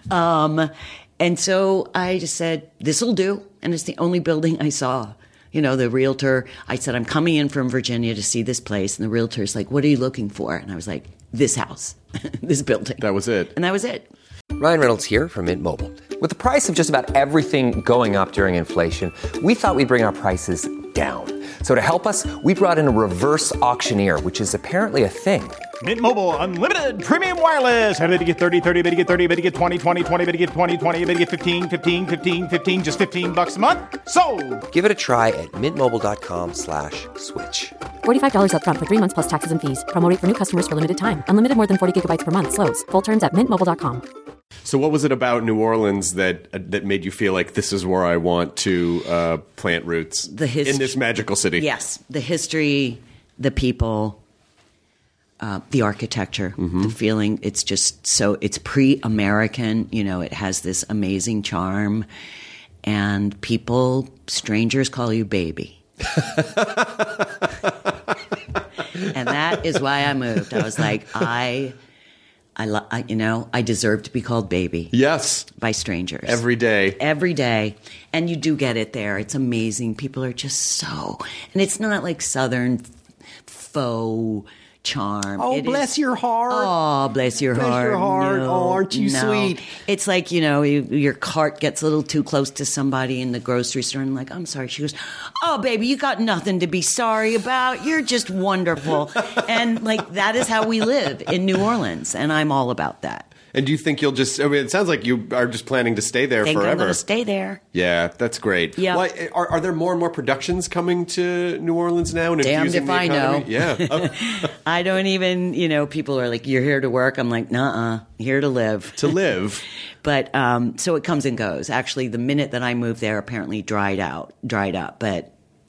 and so I just said, this'll do. And it's the only building I saw. You know, the realtor, I said, I'm coming in from Virginia to see this place. And the realtor's like, what are you looking for? And I was like, this house, this building. That was it. And that was it. Ryan Reynolds here from Mint Mobile. With the price of just about everything going up during inflation, we thought we'd bring our prices down. So to help us, we brought in a reverse auctioneer, which is apparently a thing. Mint Mobile Unlimited Premium Wireless. How to get 30, 30, bit to get 30, bit to get 20, 20, 20, bit to get 20, 20, bit to get 15, 15, 15, 15, just $15 a month? Sold! Give it a try at mintmobile.com/switch. $45 up front for 3 months plus taxes and fees. Promo rate for new customers for limited time. Unlimited more than 40 gigabytes per month. Slows full terms at mintmobile.com. So what was it about New Orleans that made you feel like this is where I want to plant roots in this magical city? Yes. The history, the people, the architecture, the feeling. It's just so, it's pre-American. You know, it has this amazing charm. And people, strangers call you baby. And that is why I moved. I was like, I deserve to be called baby. Yes. By strangers. Every day. Every day. And you do get it there. It's amazing. People are just so... And it's not like Southern faux charm. Oh, bless your heart. Oh, bless your heart. Bless your heart. No, oh, aren't you sweet? It's like, you know, your cart gets a little too close to somebody in the grocery store and like, I'm sorry. She goes, oh, baby, you got nothing to be sorry about. You're just wonderful. And like, that is how we live in New Orleans. And I'm all about that. And do you think you'll just... I mean, it sounds like you are just planning to stay there forever. I'm going to stay there. Yeah, that's great. Yeah. Well, are there more and more productions coming to New Orleans now? And Damned infusing if the I know. economy? Yeah. I don't even, you know, people are like, you're here to work. I'm like, nuh-uh, here to live. To live. But so it comes and goes. Actually, the minute that I moved there, apparently dried up. But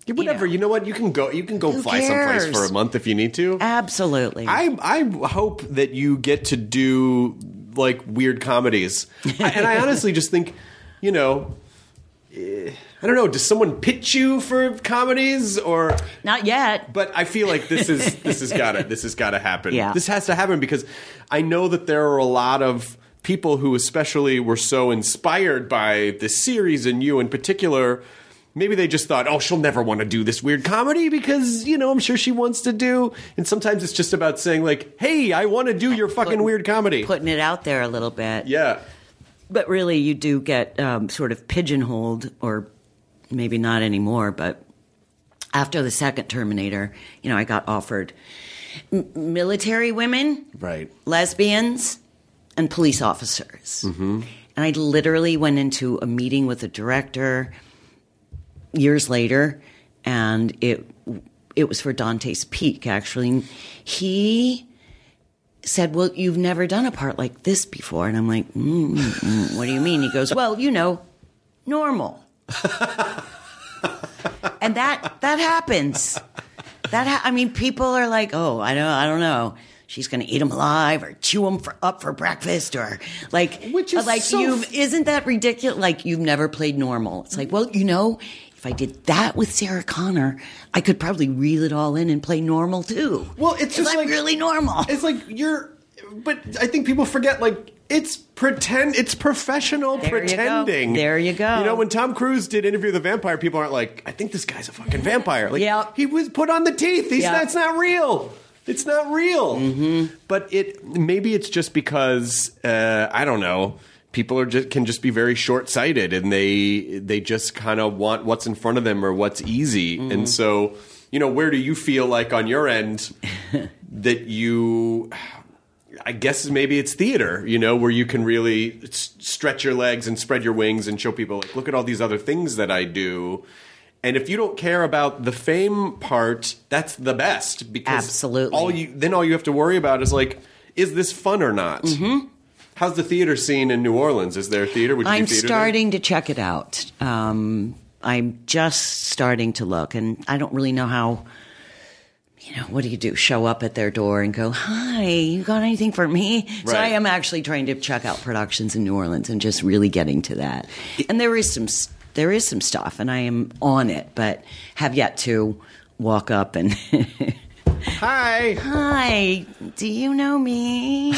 Yeah, whatever. You know what? You can go fly someplace for a month if you need to. Absolutely. I hope that you get to do like weird comedies. And I honestly just think, I don't know. Does someone pitch you for comedies or not yet? But I feel like this has got to happen. Yeah. This has to happen because I know that there are a lot of people who especially were so inspired by this series and you in particular. Maybe they just thought, oh, she'll never want to do this weird comedy because, I'm sure she wants to do. And sometimes it's just about saying like, hey, I want to do your fucking weird comedy. Putting it out there a little bit. Yeah. But really you do get sort of pigeonholed, or maybe not anymore, but after the second Terminator, I got offered military women, right, lesbians, and police officers. Mm-hmm. And I literally went into a meeting with the director years later, and it was for Dante's Peak, actually. He said, well, you've never done a part like this before. And I'm like, what do you mean? He goes, well, normal. And that happens. People are like, oh, I don't know. She's going to eat them alive or chew them up for breakfast or like, which is like isn't that ridiculous? Like you've never played normal. It's like, well, if I did that with Sarah Connor, I could probably reel it all in and play normal too. Well, it's just like really normal. It's like but I think people forget like it's professional pretending. There you go. When Tom Cruise did Interview with the Vampire, people aren't like, I think this guy's a fucking vampire. Like, he was put on the teeth. That's not real. It's not real. Mm-hmm. But maybe it's just because I don't know. People can just be very short-sighted, and they just kind of want what's in front of them or what's easy. Mm-hmm. And so, where do you feel like on your end that you? I guess maybe it's theater, where you can really stretch your legs and spread your wings and show people like, look at all these other things that I do. And if you don't care about the fame part, that's the best because absolutely. All you have to worry about is like, is this fun or not? Mm-hmm. How's the theater scene in New Orleans? Is there a theater? I'm starting to check it out. I'm just starting to look, and I don't really know how. What do you do? Show up at their door and go, hi, you got anything for me? Right. So I am actually trying to check out productions in New Orleans and just really getting to that. And there is some stuff, and I am on it, but have yet to walk up and Hi, do you know me?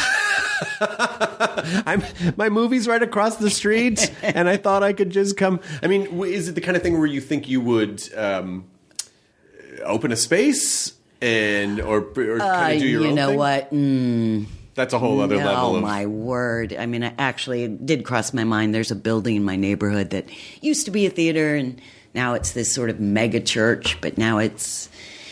My movie's right across the street, and I thought I could just come. I mean, is it the kind of thing where you think you would open a space or kind of do your own thing? You know what? That's a whole other level of... Oh, my word. I mean, it did cross my mind. There's a building in my neighborhood that used to be a theater, and now it's this sort of mega church, but now it's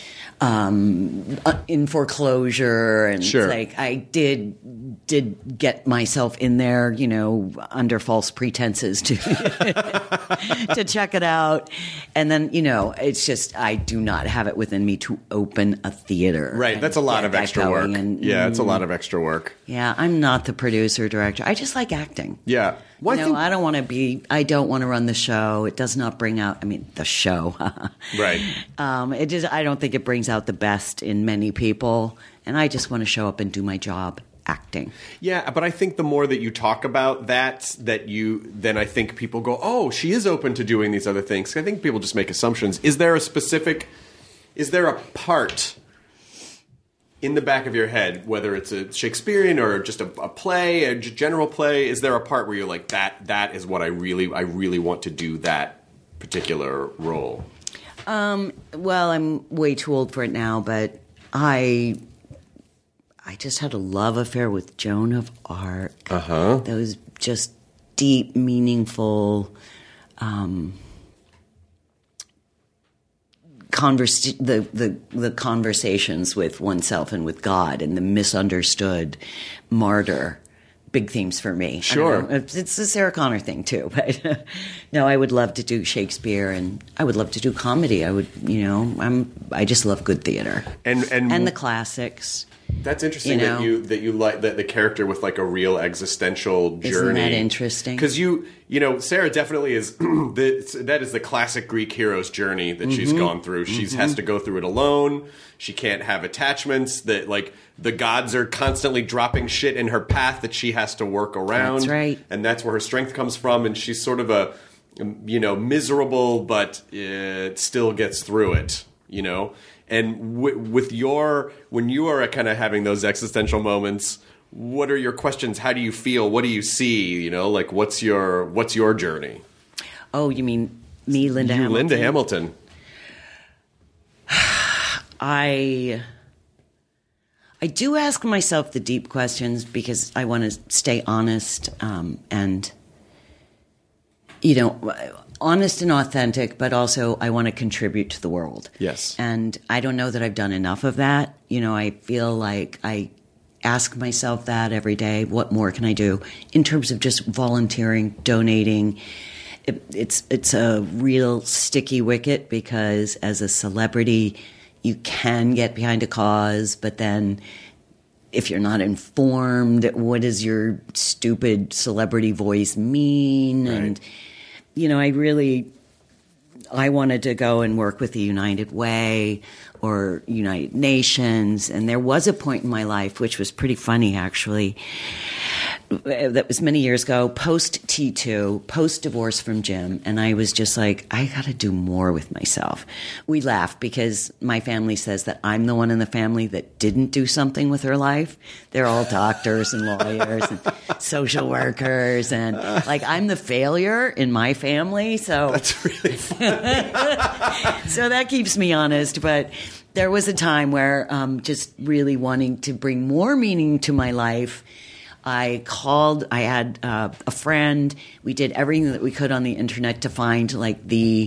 in foreclosure. And sure. It's like I did get myself in there, under false pretenses to to check it out. And then, it's just I do not have it within me to open a theater. Right. That's a lot of extra work. It's a lot of extra work. Yeah. I'm not the producer, director. I just like acting. Yeah. Well, I don't want to run the show. It does not bring out, the show. Right. I don't think it brings out the best in many people. And I just want to show up and do my job. Acting. Yeah, but I think the more that you talk about then I think people go, oh, she is open to doing these other things. I think people just make assumptions. Is there a part in the back of your head, whether it's a Shakespearean or just a play, a general play, is there a part where you're like, that is what I really want to do that particular role? Well, I'm way too old for it now, but I just had a love affair with Joan of Arc. Uh-huh. That was just deep, meaningful the conversations with oneself and with God and the misunderstood martyr. Big themes for me. Sure. It's the Sarah Connor thing too, but no, I would love to do Shakespeare and I would love to do comedy. I just love good theater. And the classics. That's interesting that you like that the character with like a real existential journey. Isn't that interesting? Because Sarah definitely is. That is the classic Greek hero's journey that she's gone through. She has to go through it alone. She can't have attachments. That like the gods are constantly dropping shit in her path that she has to work around. That's right. And that's where her strength comes from. And she's sort of a miserable, but it still gets through it. And when you are kind of having those existential moments, what are your questions? How do you feel? What do you see? Like what's your journey? Oh, you mean me, Linda Hamilton? Linda Hamilton. I do ask myself the deep questions because I want to stay honest and honest and authentic, but also I want to contribute to the world. Yes. And I don't know that I've done enough of that. I feel like I ask myself that every day. What more can I do in terms of just volunteering, donating? It's a real sticky wicket because as a celebrity, you can get behind a cause, but then if you're not informed, what does your stupid celebrity voice mean? Right. And I wanted to go and work with the United Way or United Nations. And there was a point in my life, which was pretty funny, actually. That was many years ago, post T2, post divorce from Jim. And I was just like, I got to do more with myself. We laugh because my family says that I'm the one in the family that didn't do something with her life. They're all doctors and lawyers and social workers. And like, I'm the failure in my family. So that's really funny. So that keeps me honest. But there was a time where just really wanting to bring more meaning to my life, I had a friend. We did everything that we could on the internet to find like the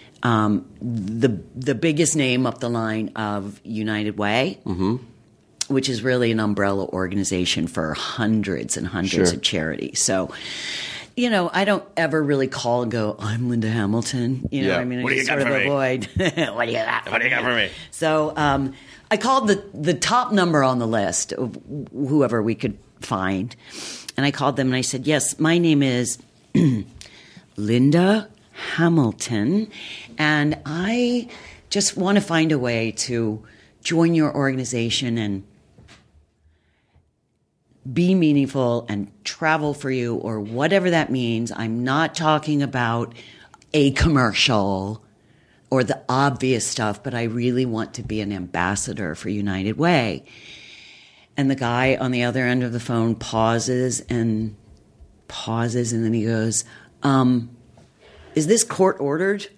biggest name up the line of United Way, which is really an umbrella organization for hundreds and hundreds of charities. So, I don't ever really call and go, I'm Linda Hamilton. What do you got for me? Avoid. What do you got for me? So I called the top number on the list of whoever we could find. And I called them and I said, yes, my name is Linda Hamilton, and I just want to find a way to join your organization and be meaningful and travel for you or whatever that means. I'm not talking about a commercial or the obvious stuff, but I really want to be an ambassador for United Way. And the guy on the other end of the phone pauses, and then he goes, is this court ordered?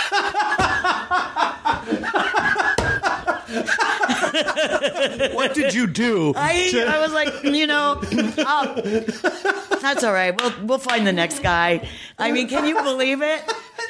What did you do? I was like, that's all right. We'll find the next guy. I mean, can you believe it?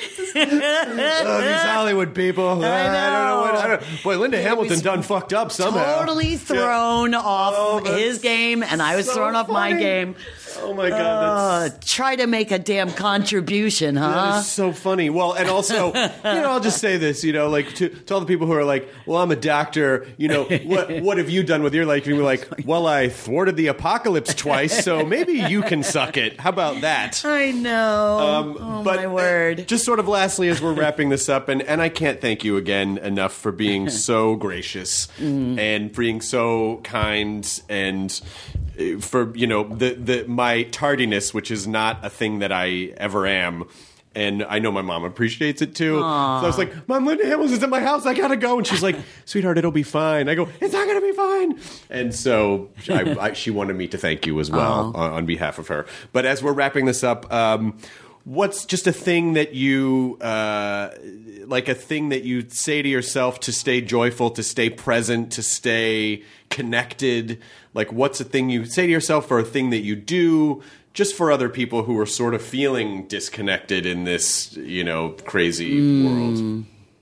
These Hollywood people. I don't know. Boy, Linda Hamilton done fucked up somehow. Totally thrown off his game, and I was so thrown off my game. Oh my God! Try to make a damn contribution, huh? That is so funny. Well, and also, I'll just say this, like to all the people who are like, well, I'm a doctor. What have you done with your life? And we're like, well, I thwarted the apocalypse twice, so maybe you can suck it. How about that? I know. But my word. Just sort of lastly, as we're wrapping this up, and I can't thank you again enough for being so gracious and being so kind and. For my tardiness, which is not a thing that I ever am, and I know my mom appreciates it too. Aww. So I was like, Mom, Linda Hamilton's at my house. I gotta go, and she's like, Sweetheart, it'll be fine. I go, it's not gonna be fine. And so she wanted me to thank you as well on behalf of her. But as we're wrapping this up, what's just a thing that you like a thing that you say to yourself to stay joyful, to stay present, to stay connected? Like, what's a thing you say to yourself or a thing that you do just for other people who are sort of feeling disconnected in this, crazy world?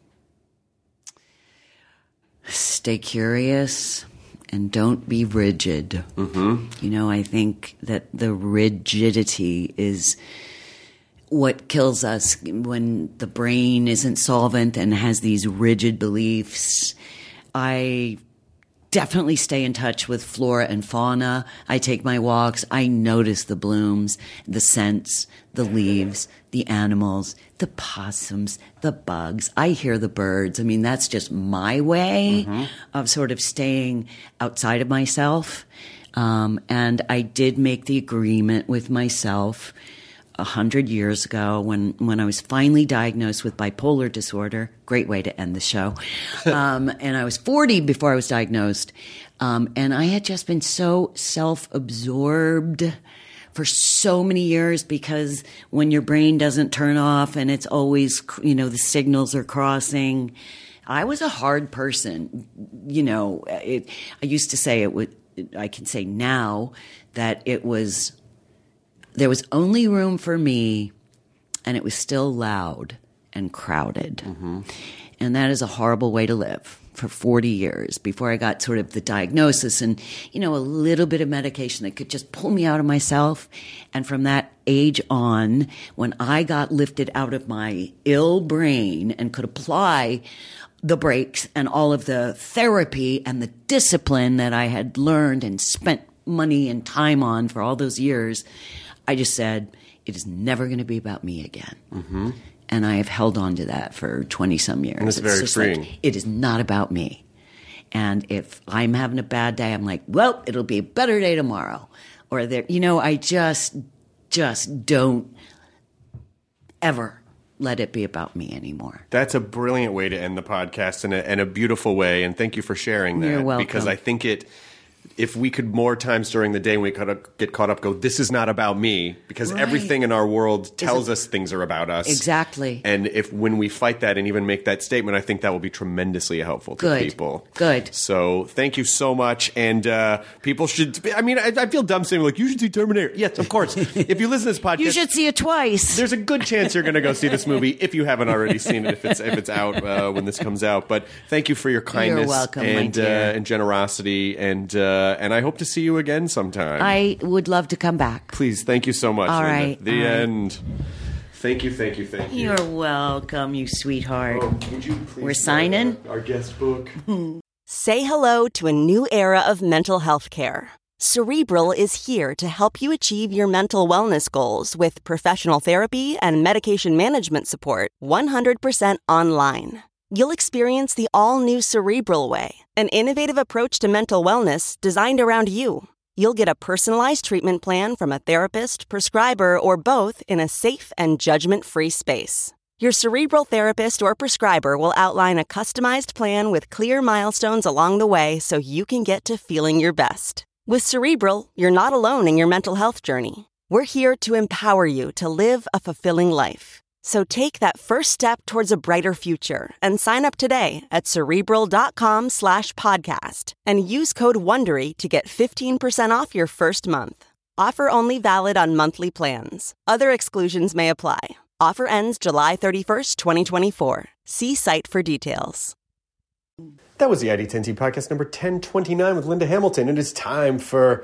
Stay curious and don't be rigid. I think that the rigidity is what kills us when the brain isn't solvent and has these rigid beliefs. I definitely stay in touch with flora and fauna. I take my walks. I notice the blooms, the scents, the leaves, the animals, the possums, the bugs. I hear the birds. I mean, that's just my way of sort of staying outside of myself. And I did make the agreement with myself 100 years ago when I was finally diagnosed with bipolar disorder. Great way to end the show. And I was 40 before I was diagnosed. And I had just been so self-absorbed for so many years, because when your brain doesn't turn off and it's always, the signals are crossing. I was a hard person. I used to say I can say now that there was only room for me, and it was still loud and crowded. And that is a horrible way to live for 40 years before I got sort of the diagnosis and, a little bit of medication that could just pull me out of myself. And from that age on, when I got lifted out of my ill brain and could apply the brakes and all of the therapy and the discipline that I had learned and spent money and time on for all those years, I just said, it is never going to be about me again. And I have held on to that for 20-some years. And it's very freeing. Like, it is not about me. And if I'm having a bad day, I'm like, well, it'll be a better day tomorrow. Or I just don't ever let it be about me anymore. That's a brilliant way to end the podcast, and a beautiful way. And thank you for sharing that. You're welcome. Because I think if we could more times during the day when we get caught up, go, this is not about me, because everything in our world tells us things are about us. Exactly. And when we fight that and even make that statement, I think that will be tremendously helpful to people. Good. So thank you so much. And people should, I feel dumb saying, like, you should see Terminator. Yes, of course. If you listen to this podcast, you should see it twice. There's a good chance you're going to go see this movie if you haven't already seen it, if it's out when this comes out. But thank you for your kindness. You're welcome, my dear. And generosity, and I hope to see you again sometime. I would love to come back. Please, thank you so much. All Linda. right. The end. Thank you. You're welcome, you sweetheart. Would you please We're signing? Our guest book. Say hello to a new era of mental health care. Cerebral is here to help you achieve your mental wellness goals with professional therapy and medication management support 100% online. You'll experience the all-new Cerebral Way, an innovative approach to mental wellness designed around you. You'll get a personalized treatment plan from a therapist, prescriber, or both in a safe and judgment-free space. Your Cerebral therapist or prescriber will outline a customized plan with clear milestones along the way so you can get to feeling your best. With Cerebral, you're not alone in your mental health journey. We're here to empower you to live a fulfilling life. So take that first step towards a brighter future and sign up today at Cerebral.com/podcast and use code WONDERY to get 15% off your first month. Offer only valid on monthly plans. Other exclusions may apply. Offer ends July 31st, 2024. See site for details. That was the ID10T podcast number 1029 with Linda Hamilton. It is time for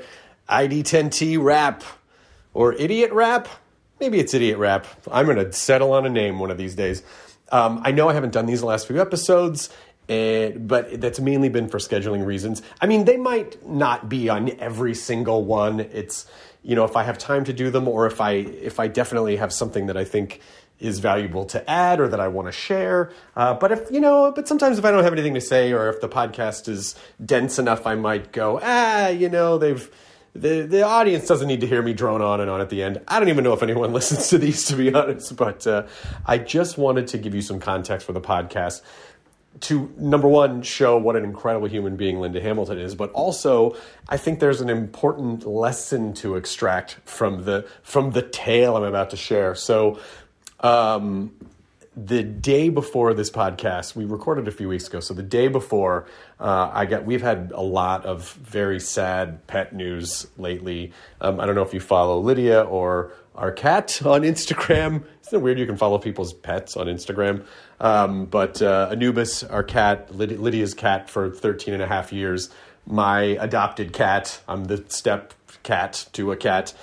ID10T rap, or idiot rap. Maybe it's idiot rap. I'm going to settle on a name one of these days. I know I haven't done these the last few episodes, but that's mainly been for scheduling reasons. I mean, they might not be on every single one. It's, if I have time to do them, or if I definitely have something that I think is valuable to add or that I want to share. But sometimes if I don't have anything to say, or if the podcast is dense enough, I might go, The audience doesn't need to hear me drone on and on at the end. I don't even know if anyone listens to these, to be honest. But I just wanted to give you some context for the podcast to, number one, show what an incredible human being Linda Hamilton is. But also, I think there's an important lesson to extract from the tale I'm about to share. So the day before this podcast, we recorded a few weeks ago. So the day before, we've had a lot of very sad pet news lately. I don't know if you follow Lydia or our cat on Instagram. Isn't it weird you can follow people's pets on Instagram? But Anubis, our cat, Lydia's cat for 13 and a half years, my adopted cat, I'm the step cat to a cat.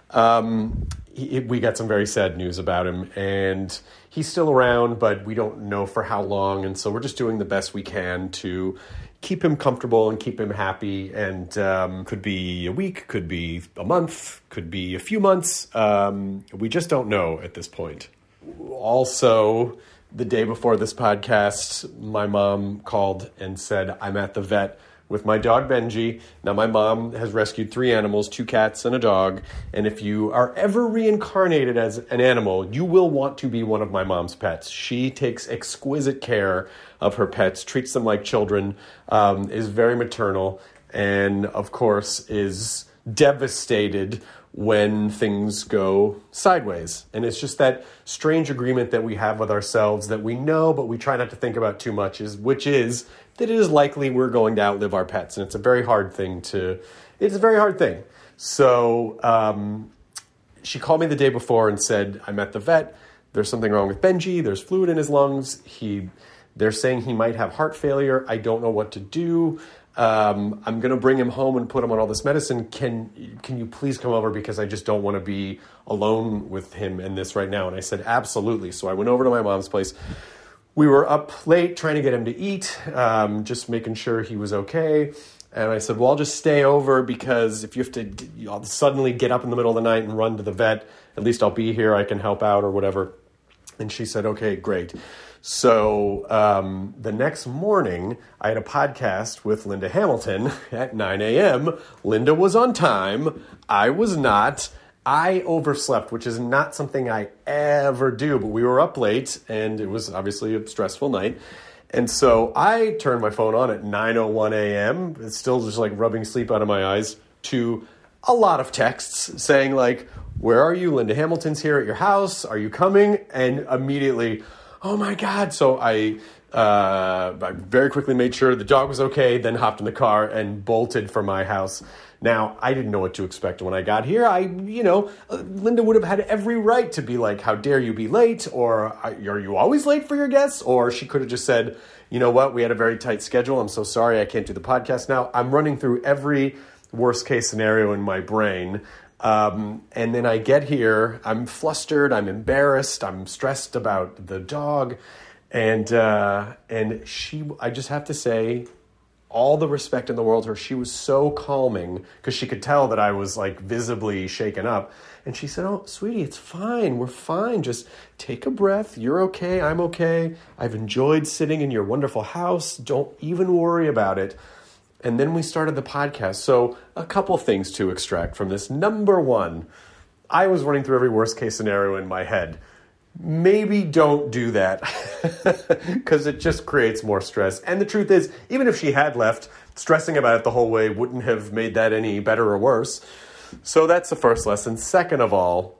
We got some very sad news about him, and he's still around, but we don't know for how long. And so we're just doing the best we can to keep him comfortable and keep him happy. And could be a week, could be a month, could be a few months. We just don't know at this point. Also, the day before this podcast, my mom called and said, I'm at the vet with my dog Benji. Now, my mom has rescued 3 animals, 2 cats and a dog. And if you are ever reincarnated as an animal, you will want to be one of my mom's pets. She takes exquisite care of her pets, treats them like children, is very maternal, and of course is devastated when things go sideways. And it's just that strange agreement that we have with ourselves that we know, but we try not to think about too much, which is that it is likely we're going to outlive our pets. And it's a very hard thing. So she called me the day before and said, I'm at the vet. There's something wrong with Benji. There's fluid in his lungs. They're saying he might have heart failure. I don't know what to do. I'm going to bring him home and put him on all this medicine. Can you please come over, because I just don't want to be alone with him in this right now? And I said, absolutely. So I went over to my mom's place. We were up late trying to get him to eat, just making sure he was okay. And I said, well, I'll just stay over, because if you have to suddenly get up in the middle of the night and run to the vet, at least I'll be here. I can help out or whatever. And she said, okay, great. So the next morning, I had a podcast with Linda Hamilton at 9 a.m. Linda was on time. I was not. I overslept, which is not something I ever do, but we were up late, and it was obviously a stressful night. And so I turned my phone on at 9:01 a.m. It's still just like rubbing sleep out of my eyes, to a lot of texts saying like, where are you? Linda Hamilton's here at your house. Are you coming? And immediately, oh my God. So I very quickly made sure the dog was okay, then hopped in the car and bolted for my house. Now, I didn't know what to expect when I got here. Linda would have had every right to be like, how dare you be late? Or are you always late for your guests? Or she could have just said, you know what? We had a very tight schedule. I'm so sorry. I can't do the podcast now. I'm running through every worst case scenario in my brain. And then I get here, I'm flustered, I'm embarrassed, I'm stressed about the dog. And I just have to say, all the respect in the world to her. She was so calming, because she could tell that I was like visibly shaken up. And she said, oh, sweetie, it's fine. We're fine. Just take a breath. You're okay. I'm okay. I've enjoyed sitting in your wonderful house. Don't even worry about it. And then we started the podcast. So a couple things to extract from this. Number one, I was running through every worst case scenario in my head. Maybe don't do that, because it just creates more stress. And the truth is, even if she had left, stressing about it the whole way wouldn't have made that any better or worse. So that's the first lesson. Second of all,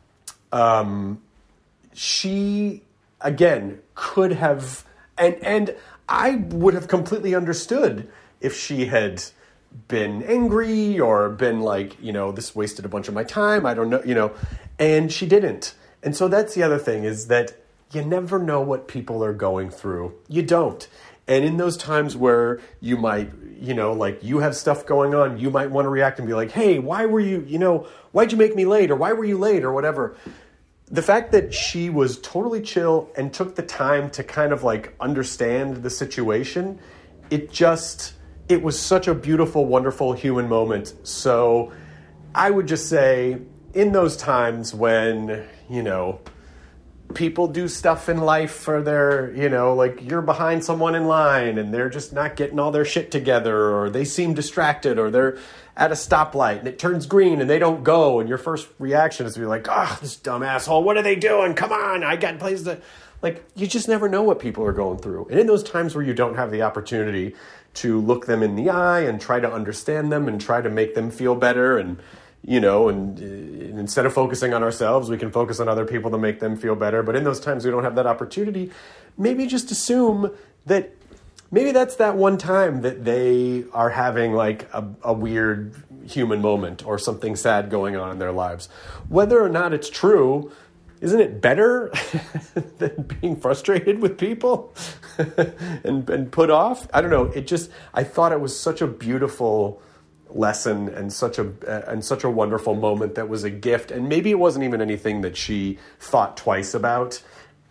she, again, could have, and I would have completely understood if she had been angry or been like, this wasted a bunch of my time. I don't know, and she didn't. And so that's the other thing, is that you never know what people are going through. You don't. And in those times where you might, you have stuff going on, you might want to react and be like, hey, why'd you make me late? Or why were you late? Or whatever. The fact that she was totally chill and took the time to kind of like understand the situation, it was such a beautiful, wonderful human moment. So I would just say, in those times when, people do stuff in life for their, like you're behind someone in line and they're just not getting all their shit together, or they seem distracted, or they're at a stoplight and it turns green and they don't go, and your first reaction is to be like, oh, this dumb asshole, what are they doing? Come on, I got places to... Like, you just never know what people are going through. And in those times where you don't have the opportunity to look them in the eye and try to understand them and try to make them feel better, and and instead of focusing on ourselves, we can focus on other people to make them feel better. But in those times we don't have that opportunity, maybe just assume that maybe that's that one time that they are having like a weird human moment or something sad going on in their lives. Whether or not it's true, isn't it better than being frustrated with people and put off? I don't know. I thought it was such a beautiful lesson and such a wonderful moment that was a gift. And maybe it wasn't even anything that she thought twice about.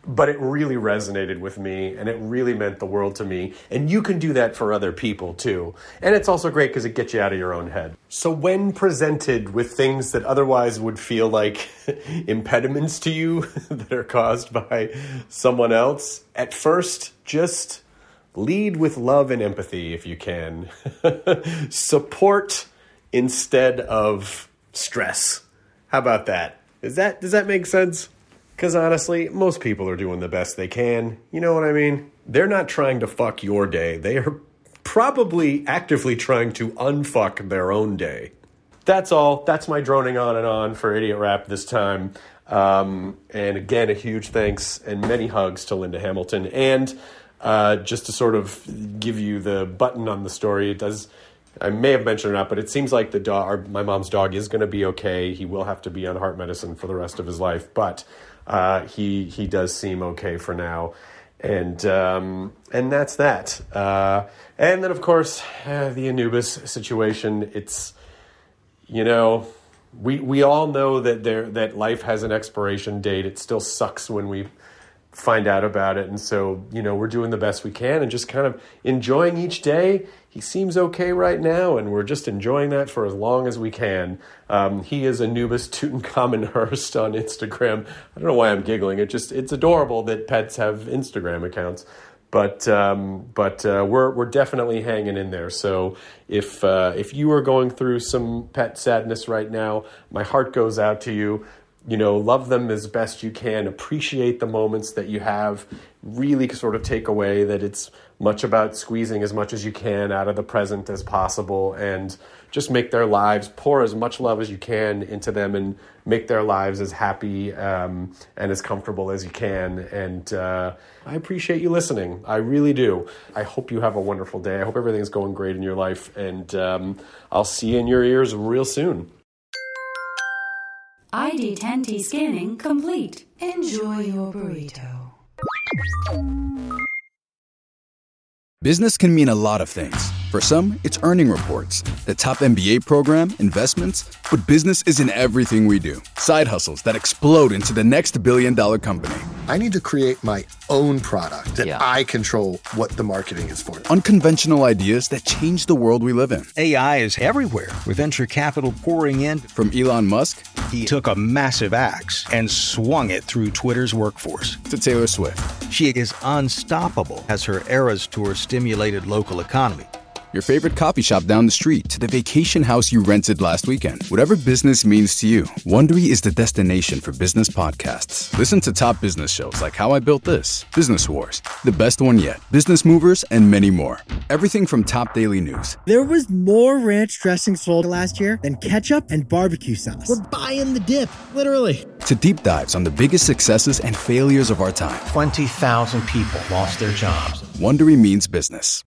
but it really resonated with me, and it really meant the world to me. And you can do that for other people too. And it's also great because it gets you out of your own head. So when presented with things that otherwise would feel like impediments to you that are caused by someone else, at first, just lead with love and empathy if you can. Support instead of stress. How about that? Does that make sense? Because honestly, most people are doing the best they can. You know what I mean? They're not trying to fuck your day. They are probably actively trying to unfuck their own day. That's all. That's my droning on and on for Idiot Rap this time. And again, a huge thanks and many hugs to Linda Hamilton. And just to sort of give you the button on the story, I may have mentioned it or not, but it seems like my mom's dog is going to be okay. He will have to be on heart medicine for the rest of his life, but he does seem okay for now, and that's that. And then of course the Anubis situation. It's, we all know that life has an expiration date. It still sucks when we find out about it, and so we're doing the best we can and just kind of enjoying each day. He seems okay right now, and we're just enjoying that for as long as we can. He is Anubis Tutankhamun Hurst on Instagram. I don't know why I'm giggling. It's adorable that pets have Instagram accounts, but we're definitely hanging in there. So if you are going through some pet sadness right now, my heart goes out to you. Love them as best you can. Appreciate the moments that you have. Really sort of take away that it's much about squeezing as much as you can out of the present as possible, and just make their lives, pour as much love as you can into them, and make their lives as happy and as comfortable as you can. And I appreciate you listening. I really do. I hope you have a wonderful day. I hope everything's going great in your life, and I'll see you in your ears real soon. ID10T scanning complete. Enjoy your burrito. Business can mean a lot of things. For some, it's earning reports, the top MBA program, investments, but business isn't everything we do. Side hustles that explode into the next billion-dollar company. I need to create my own product that I control what the marketing is for. Unconventional ideas that change the world we live in. AI is everywhere, with venture capital pouring in. From Elon Musk, he took a massive axe and swung it through Twitter's workforce. To Taylor Swift. She is unstoppable as her Eras Tour stimulated local economy. Your favorite coffee shop down the street to the vacation house you rented last weekend. Whatever business means to you, Wondery is the destination for business podcasts. Listen to top business shows like How I Built This, Business Wars, The Best One Yet, Business Movers, and many more. Everything from top daily news. There was more ranch dressing sold last year than ketchup and barbecue sauce. We're buying the dip, literally. To deep dives on the biggest successes and failures of our time. 20,000 people lost their jobs. Wondery means business.